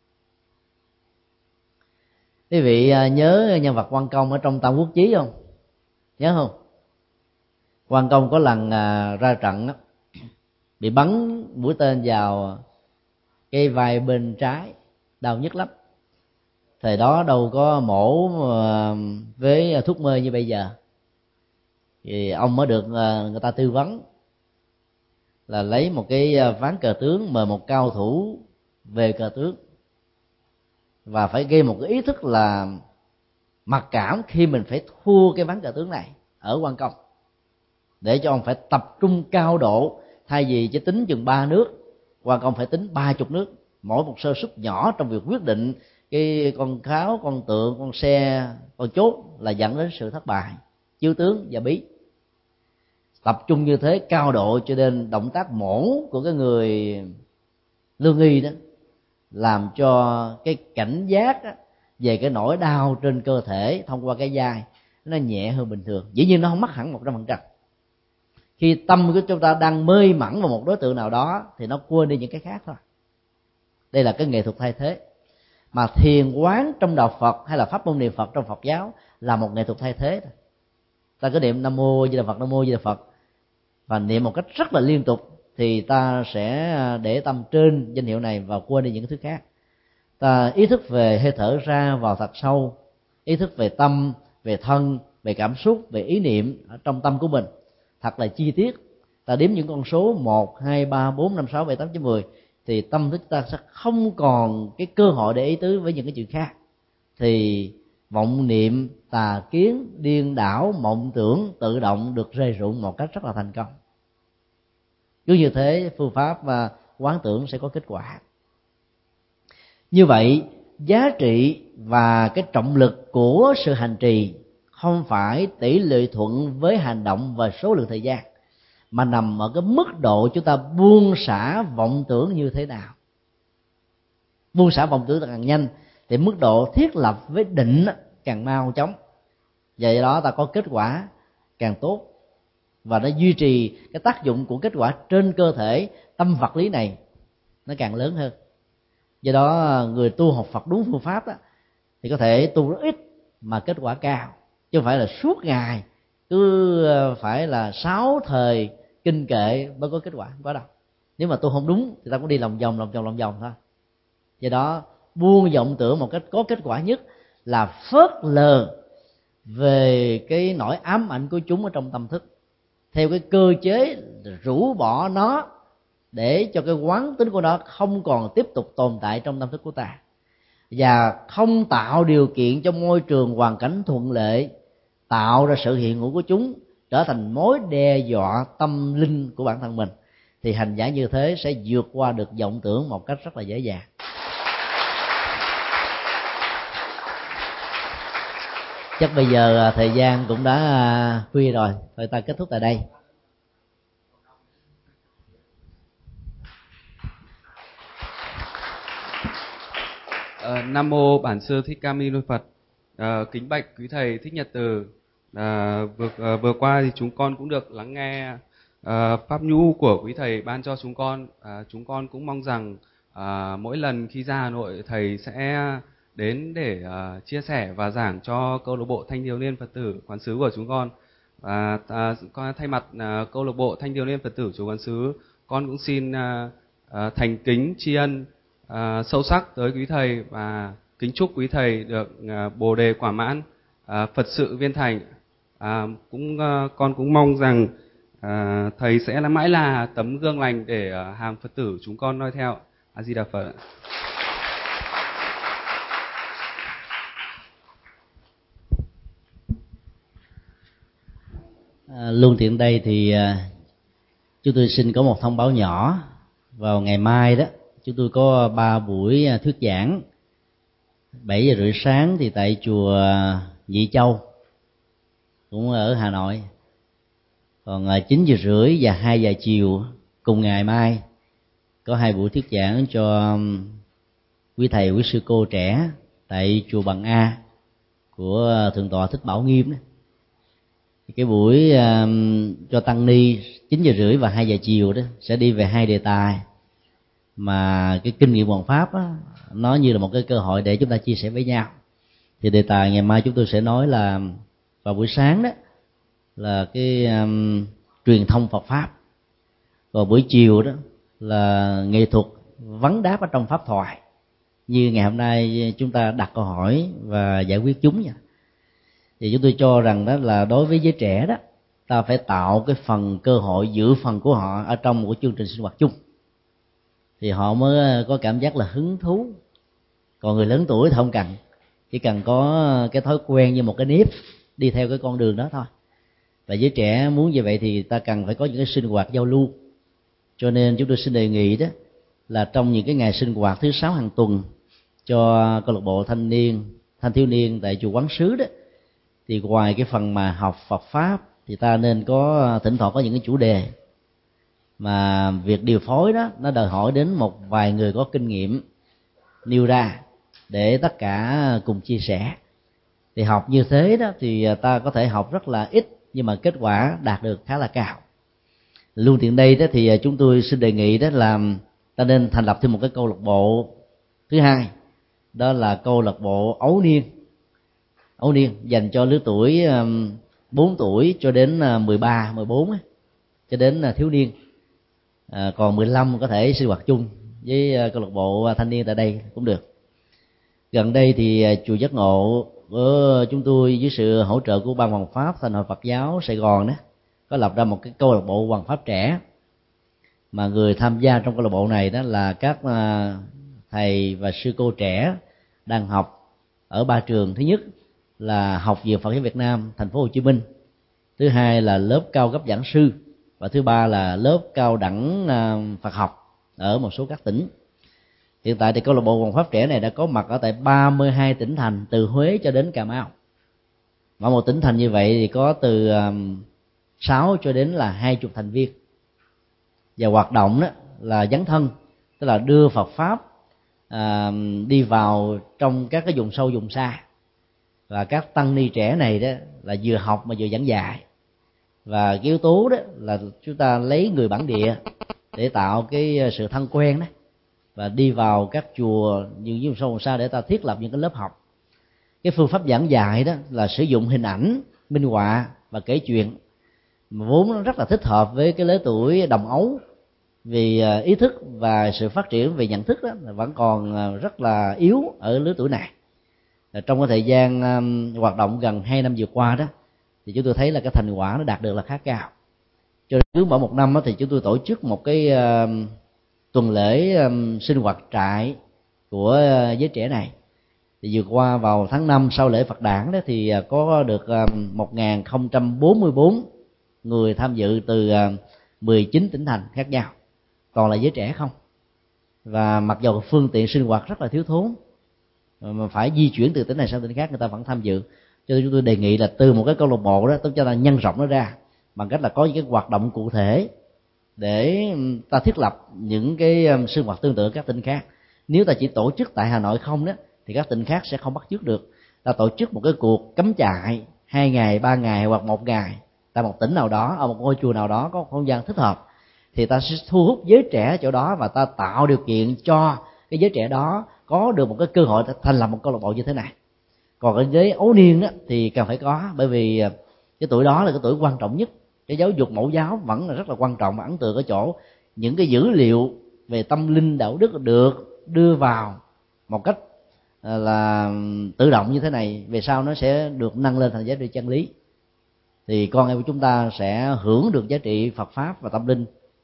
Quý vị nhớ nhân vật Quan Công ở trong Tam Quốc Chí không? Nhớ không? Quan Công có lần ra trận đó, bị bắn mũi tên vào cái vai bên trái, đau nhức lắm. Thời đó đâu có mổ với thuốc mê như bây giờ, thì ông mới được người ta tư vấn là lấy một cái ván cờ tướng, mời một cao thủ về cờ tướng, và phải gây một cái ý thức là mặc cảm khi mình phải thua cái ván cờ tướng này ở Quan Công, để cho ông phải tập trung cao độ. Thay vì chỉ tính chừng 3 nước, Quan Công phải tính 30 nước. Mỗi một sơ suất nhỏ trong việc quyết định cái con kháo, con tượng, con xe, con chốt là dẫn đến sự thất bại, chiếu tướng và bí. Tập trung như thế cao độ, cho nên động tác mổ của cái người lương y đó làm cho cái cảnh giác đó, về cái nỗi đau trên cơ thể thông qua cái vai, nó nhẹ hơn bình thường. Dĩ nhiên nó không mắc hẳn 100%. Khi tâm của chúng ta đang mê mẩn vào một đối tượng nào đó thì nó quên đi những cái khác thôi. Đây là cái nghệ thuật thay thế. Mà thiền quán trong đạo Phật hay là pháp môn niệm Phật trong Phật giáo là một nghệ thuật thay thế. Ta cứ niệm Nam Mô A Di Đà Phật, Nam Mô A Di Đà Phật và niệm một cách rất là liên tục, thì ta sẽ để tâm trên danh hiệu này và quên đi những thứ khác. Ta ý thức về hơi thở ra vào thật sâu, ý thức về tâm, về thân, về cảm xúc, về ý niệm ở trong tâm của mình thật là chi tiết. Ta đếm những con số 1, 2, 3, 4, 5, 6, 7, 8, 9, 10 thì tâm thức ta sẽ không còn cái cơ hội để ý tứ với những cái chuyện khác. Thì vọng niệm, tà kiến, điên đảo, mộng tưởng tự động được rơi rụng một cách rất là thành công. Cứ như thế phương pháp và quán tưởng sẽ có kết quả. Như vậy giá trị và cái trọng lực của sự hành trì không phải tỷ lệ thuận với hành động và số lượng thời gian, mà nằm ở cái mức độ chúng ta buông xả vọng tưởng như thế nào. Buông xả vọng tưởng càng nhanh thì mức độ thiết lập với định càng mau chóng, và do đó ta có kết quả càng tốt, và nó duy trì cái tác dụng của kết quả trên cơ thể tâm vật lý này nó càng lớn hơn. Do đó người tu học Phật đúng phương pháp đó, thì có thể tu rất ít mà kết quả cao, chứ không phải là suốt ngày cứ phải là 6 thời kinh kệ mới có kết quả, không có đâu. Nếu mà tu không đúng thì ta cũng đi lòng vòng thôi. Do đó buông vọng tưởng một cách có kết quả nhất là phớt lờ về cái nỗi ám ảnh của chúng ở trong tâm thức, theo cái cơ chế rũ bỏ nó để cho cái quán tính của nó không còn tiếp tục tồn tại trong tâm thức của ta, và không tạo điều kiện cho môi trường hoàn cảnh thuận lợi tạo ra sự hiện hữu của chúng trở thành mối đe dọa tâm linh của bản thân mình, thì hành giả như thế sẽ vượt qua được vọng tưởng một cách rất là dễ dàng. Chắc bây giờ thời gian cũng đã khuya rồi, thôi ta kết thúc tại đây. Nam mô Bản Sư Thích Ca Mâu Ni Phật. Kính bạch quý thầy Thích Nhật Từ. Vừa qua thì chúng con cũng được lắng nghe pháp nhũ của quý thầy ban cho chúng con. Chúng con cũng mong rằng mỗi lần khi ra Hà Nội thầy sẽ đến để chia sẻ và giảng cho câu lạc bộ Thanh thiếu niên Phật tử Quán xứ của chúng con. Và con thay mặt câu lạc bộ Thanh thiếu niên Phật tử chùa Quán xứ, con cũng xin thành kính tri ân sâu sắc tới quý thầy và kính chúc quý thầy được bồ đề quả mãn, Phật sự viên thành. Con cũng mong rằng thầy sẽ mãi là tấm gương lành để hàng Phật tử chúng con noi theo. A Di Đà Phật. Luôn tiện đây thì chúng tôi xin có một thông báo nhỏ. Vào ngày mai đó chúng tôi có 3 buổi thuyết giảng. 7 giờ rưỡi sáng thì tại chùa Nhị Châu cũng ở Hà Nội, còn 9 giờ rưỡi và 2 giờ chiều cùng ngày mai có 2 buổi thuyết giảng cho quý thầy quý sư cô trẻ tại chùa Bằng A của Thượng tọa Thích Bảo Nghiêm đó. Cái buổi cho tăng ni 9 giờ rưỡi và 2 giờ chiều đó sẽ đi về 2 đề tài mà cái kinh nghiệm hoàn pháp đó, nó như là một cái cơ hội để chúng ta chia sẻ với nhau. Thì đề tài ngày mai chúng tôi sẽ nói là vào buổi sáng đó là cái truyền thông Phật pháp, còn buổi chiều đó là nghệ thuật vấn đáp ở trong pháp thoại, như ngày hôm nay chúng ta đặt câu hỏi và giải quyết chúng nha. Thì chúng tôi cho rằng đó là đối với giới trẻ đó, ta phải tạo cái phần cơ hội giữ phần của họ ở trong một chương trình sinh hoạt chung, thì họ mới có cảm giác là hứng thú. Còn người lớn tuổi thì không cần, chỉ cần có cái thói quen như một cái nếp đi theo cái con đường đó thôi. Và giới trẻ muốn như vậy thì ta cần phải có những cái sinh hoạt giao lưu. Cho nên chúng tôi xin đề nghị đó là trong những cái ngày sinh hoạt thứ 6 hàng tuần cho câu lạc bộ thanh thiếu niên tại chùa Quán xứ đó, thì ngoài cái phần mà học Phật pháp thì ta nên có thỉnh thoảng có những cái chủ đề mà việc điều phối đó nó đòi hỏi đến một vài người có kinh nghiệm nêu ra, để tất cả cùng chia sẻ. Thì học như thế đó thì ta có thể học rất là ít nhưng mà kết quả đạt được khá là cao. Luôn tiện đây đó thì chúng tôi xin đề nghị đó là ta nên thành lập thêm một cái câu lạc bộ thứ hai, đó là câu lạc bộ ấu niên. Ấu niên dành cho lứa tuổi 4 tuổi cho đến 13, 14 cho đến thiếu niên. Còn 15 có thể sinh hoạt chung với câu lạc bộ thanh niên tại đây cũng được. Gần đây thì chùa Giác Ngộ của chúng tôi với sự hỗ trợ của Ban Hoàng Pháp Thành hội Phật giáo Sài Gòn đó có lập ra một cái câu lạc bộ Hoàng Pháp trẻ, mà người tham gia trong câu lạc bộ này đó là các thầy và sư cô trẻ đang học ở 3 trường. Thứ nhất là Học viện Phật giáo Việt Nam thành phố Hồ Chí Minh, thứ hai là lớp cao cấp giảng sư, và thứ ba là lớp cao đẳng Phật học ở một số các tỉnh. Hiện tại thì câu lạc bộ Hoàng Pháp trẻ này đã có mặt ở tại 32 tỉnh thành từ Huế cho đến Cà Mau. Mỗi một tỉnh thành như vậy thì có từ 6 cho đến là 20 thành viên. Và hoạt động đó là dấn thân, tức là đưa Phật pháp đi vào trong các cái vùng sâu vùng xa. Và các tăng ni trẻ này đó là vừa học mà vừa giảng dạy. Và cái yếu tố đó là chúng ta lấy người bản địa để tạo cái sự thân quen đó, và đi vào các chùa như vùng sâu vùng xa để ta thiết lập những cái lớp học. Cái phương pháp giảng dạy đó là sử dụng hình ảnh, minh họa và kể chuyện, mà vốn nó rất là thích hợp với cái lứa tuổi đồng ấu, vì ý thức và sự phát triển về nhận thức đó vẫn còn rất là yếu ở lứa tuổi này. Trong cái thời gian hoạt động gần 2 năm vừa qua đó thì chúng tôi thấy là cái thành quả nó đạt được là khá cao. Cho nên cứ mỗi một năm đó, thì chúng tôi tổ chức một cái tuần lễ sinh hoạt trại của giới trẻ này. Thì vừa qua vào tháng 5 sau lễ Phật đản đó thì có được 1044 người tham dự từ 19 tỉnh thành khác nhau, toàn là giới trẻ không. Và mặc dù phương tiện sinh hoạt rất là thiếu thốn, mà phải di chuyển từ tỉnh này sang tỉnh khác, người ta vẫn tham dự. Cho nên chúng tôi đề nghị là từ một cái câu lạc bộ đó, tôi cho ta nhân rộng nó ra bằng cách là có những cái hoạt động cụ thể để ta thiết lập những cái sinh hoạt tương tự ở các tỉnh khác. Nếu ta chỉ tổ chức tại Hà Nội không đó thì các tỉnh khác sẽ không bắt chước được. Ta tổ chức một cái cuộc cắm trại 2 ngày, 3 ngày hoặc 1 ngày tại một tỉnh nào đó, ở một ngôi chùa nào đó có không gian thích hợp, thì ta sẽ thu hút giới trẻ ở chỗ đó, và ta tạo điều kiện cho cái giới trẻ đó có được một cái cơ hội thành lập một câu lạc bộ như thế này. Còn ở giới ấu niên đó, thì cần phải có, bởi vì cái tuổi đó là cái tuổi quan trọng nhất. Cái giáo dục mẫu giáo vẫn là rất là quan trọng, và ấn tượng ở chỗ những cái dữ liệu về tâm linh đạo đức được đưa vào một cách là tự động như thế này, về sau nó sẽ được nâng lên thành giá trị chân lý, thì con em của chúng ta sẽ hưởng được giá trị Phật pháp và tâm linh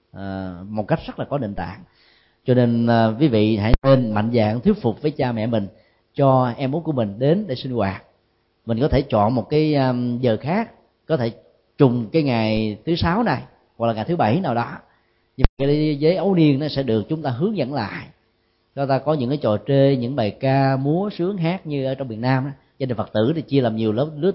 một cách rất là có nền tảng. Cho nên quý vị hãy nên mạnh dạn thuyết phục với cha mẹ mình cho em út của mình đến để sinh hoạt. Mình có thể chọn một cái giờ khác, có thể trùng cái ngày thứ 6 này hoặc là ngày thứ 7 nào đó, nhưng cái giới ấu niên nó sẽ được chúng ta hướng dẫn lại. Chúng ta có những cái trò chơi, những bài ca múa sướng hát như ở trong miền Nam đó. Gia đình Phật tử thì chia làm nhiều lớp lứa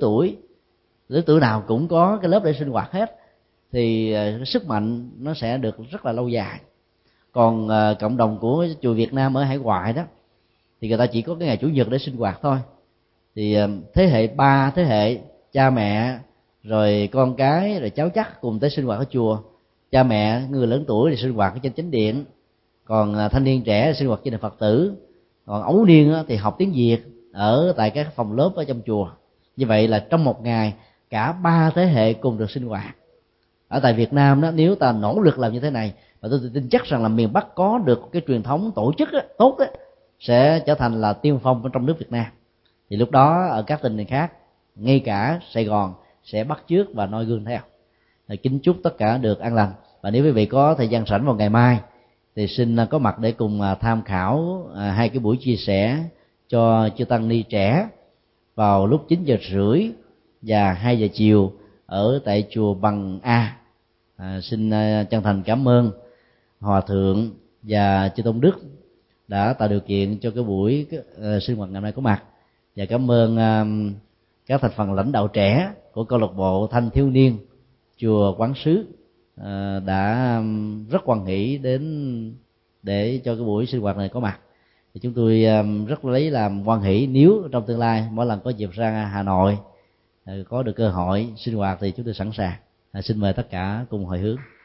tuổi nào cũng có cái lớp để sinh hoạt hết, thì sức mạnh nó sẽ được rất là lâu dài. Còn cộng đồng của chùa Việt Nam ở hải ngoại đó thì người ta chỉ có cái ngày Chủ nhật để sinh hoạt thôi. Thì thế hệ 3 thế hệ cha mẹ rồi con cái rồi cháu chắc cùng tới sinh hoạt ở chùa. Cha mẹ người lớn tuổi thì sinh hoạt ở trên chánh điện, còn thanh niên trẻ sinh hoạt trên đình Phật tử, còn ấu niên thì học tiếng Việt ở tại các phòng lớp ở trong chùa. Như vậy là trong một ngày cả 3 thế hệ cùng được sinh hoạt. Ở tại Việt Nam đó, nếu ta nỗ lực làm như thế này, và tôi tin chắc rằng là miền Bắc có được cái truyền thống tổ chức tốt sẽ trở thành là tiên phong ở trong nước Việt Nam. Thì lúc đó ở các tỉnh thành khác, ngay cả Sài Gòn sẽ bắt chước và noi gương theo. Kính chúc tất cả được an lành. Và nếu quý vị có thời gian rảnh vào ngày mai thì xin có mặt để cùng tham khảo 2 cái buổi chia sẻ cho chư tăng ni trẻ vào lúc 9:30 và 2 giờ chiều ở tại chùa Bằng A. Xin chân thành cảm ơn Hòa Thượng và chư Tôn Đức đã tạo điều kiện cho cái buổi sinh hoạt ngày hôm nay có mặt, và cảm ơn các thành phần lãnh đạo trẻ của câu lạc bộ thanh thiếu niên chùa Quán Sứ đã rất hoan hỷ đến để cho cái buổi sinh hoạt này có mặt. thì chúng tôi rất lấy làm hoan hỷ nếu trong tương lai mỗi lần có dịp ra Hà Nội có được cơ hội sinh hoạt thì chúng tôi sẵn sàng. Xin mời tất cả cùng hồi hướng.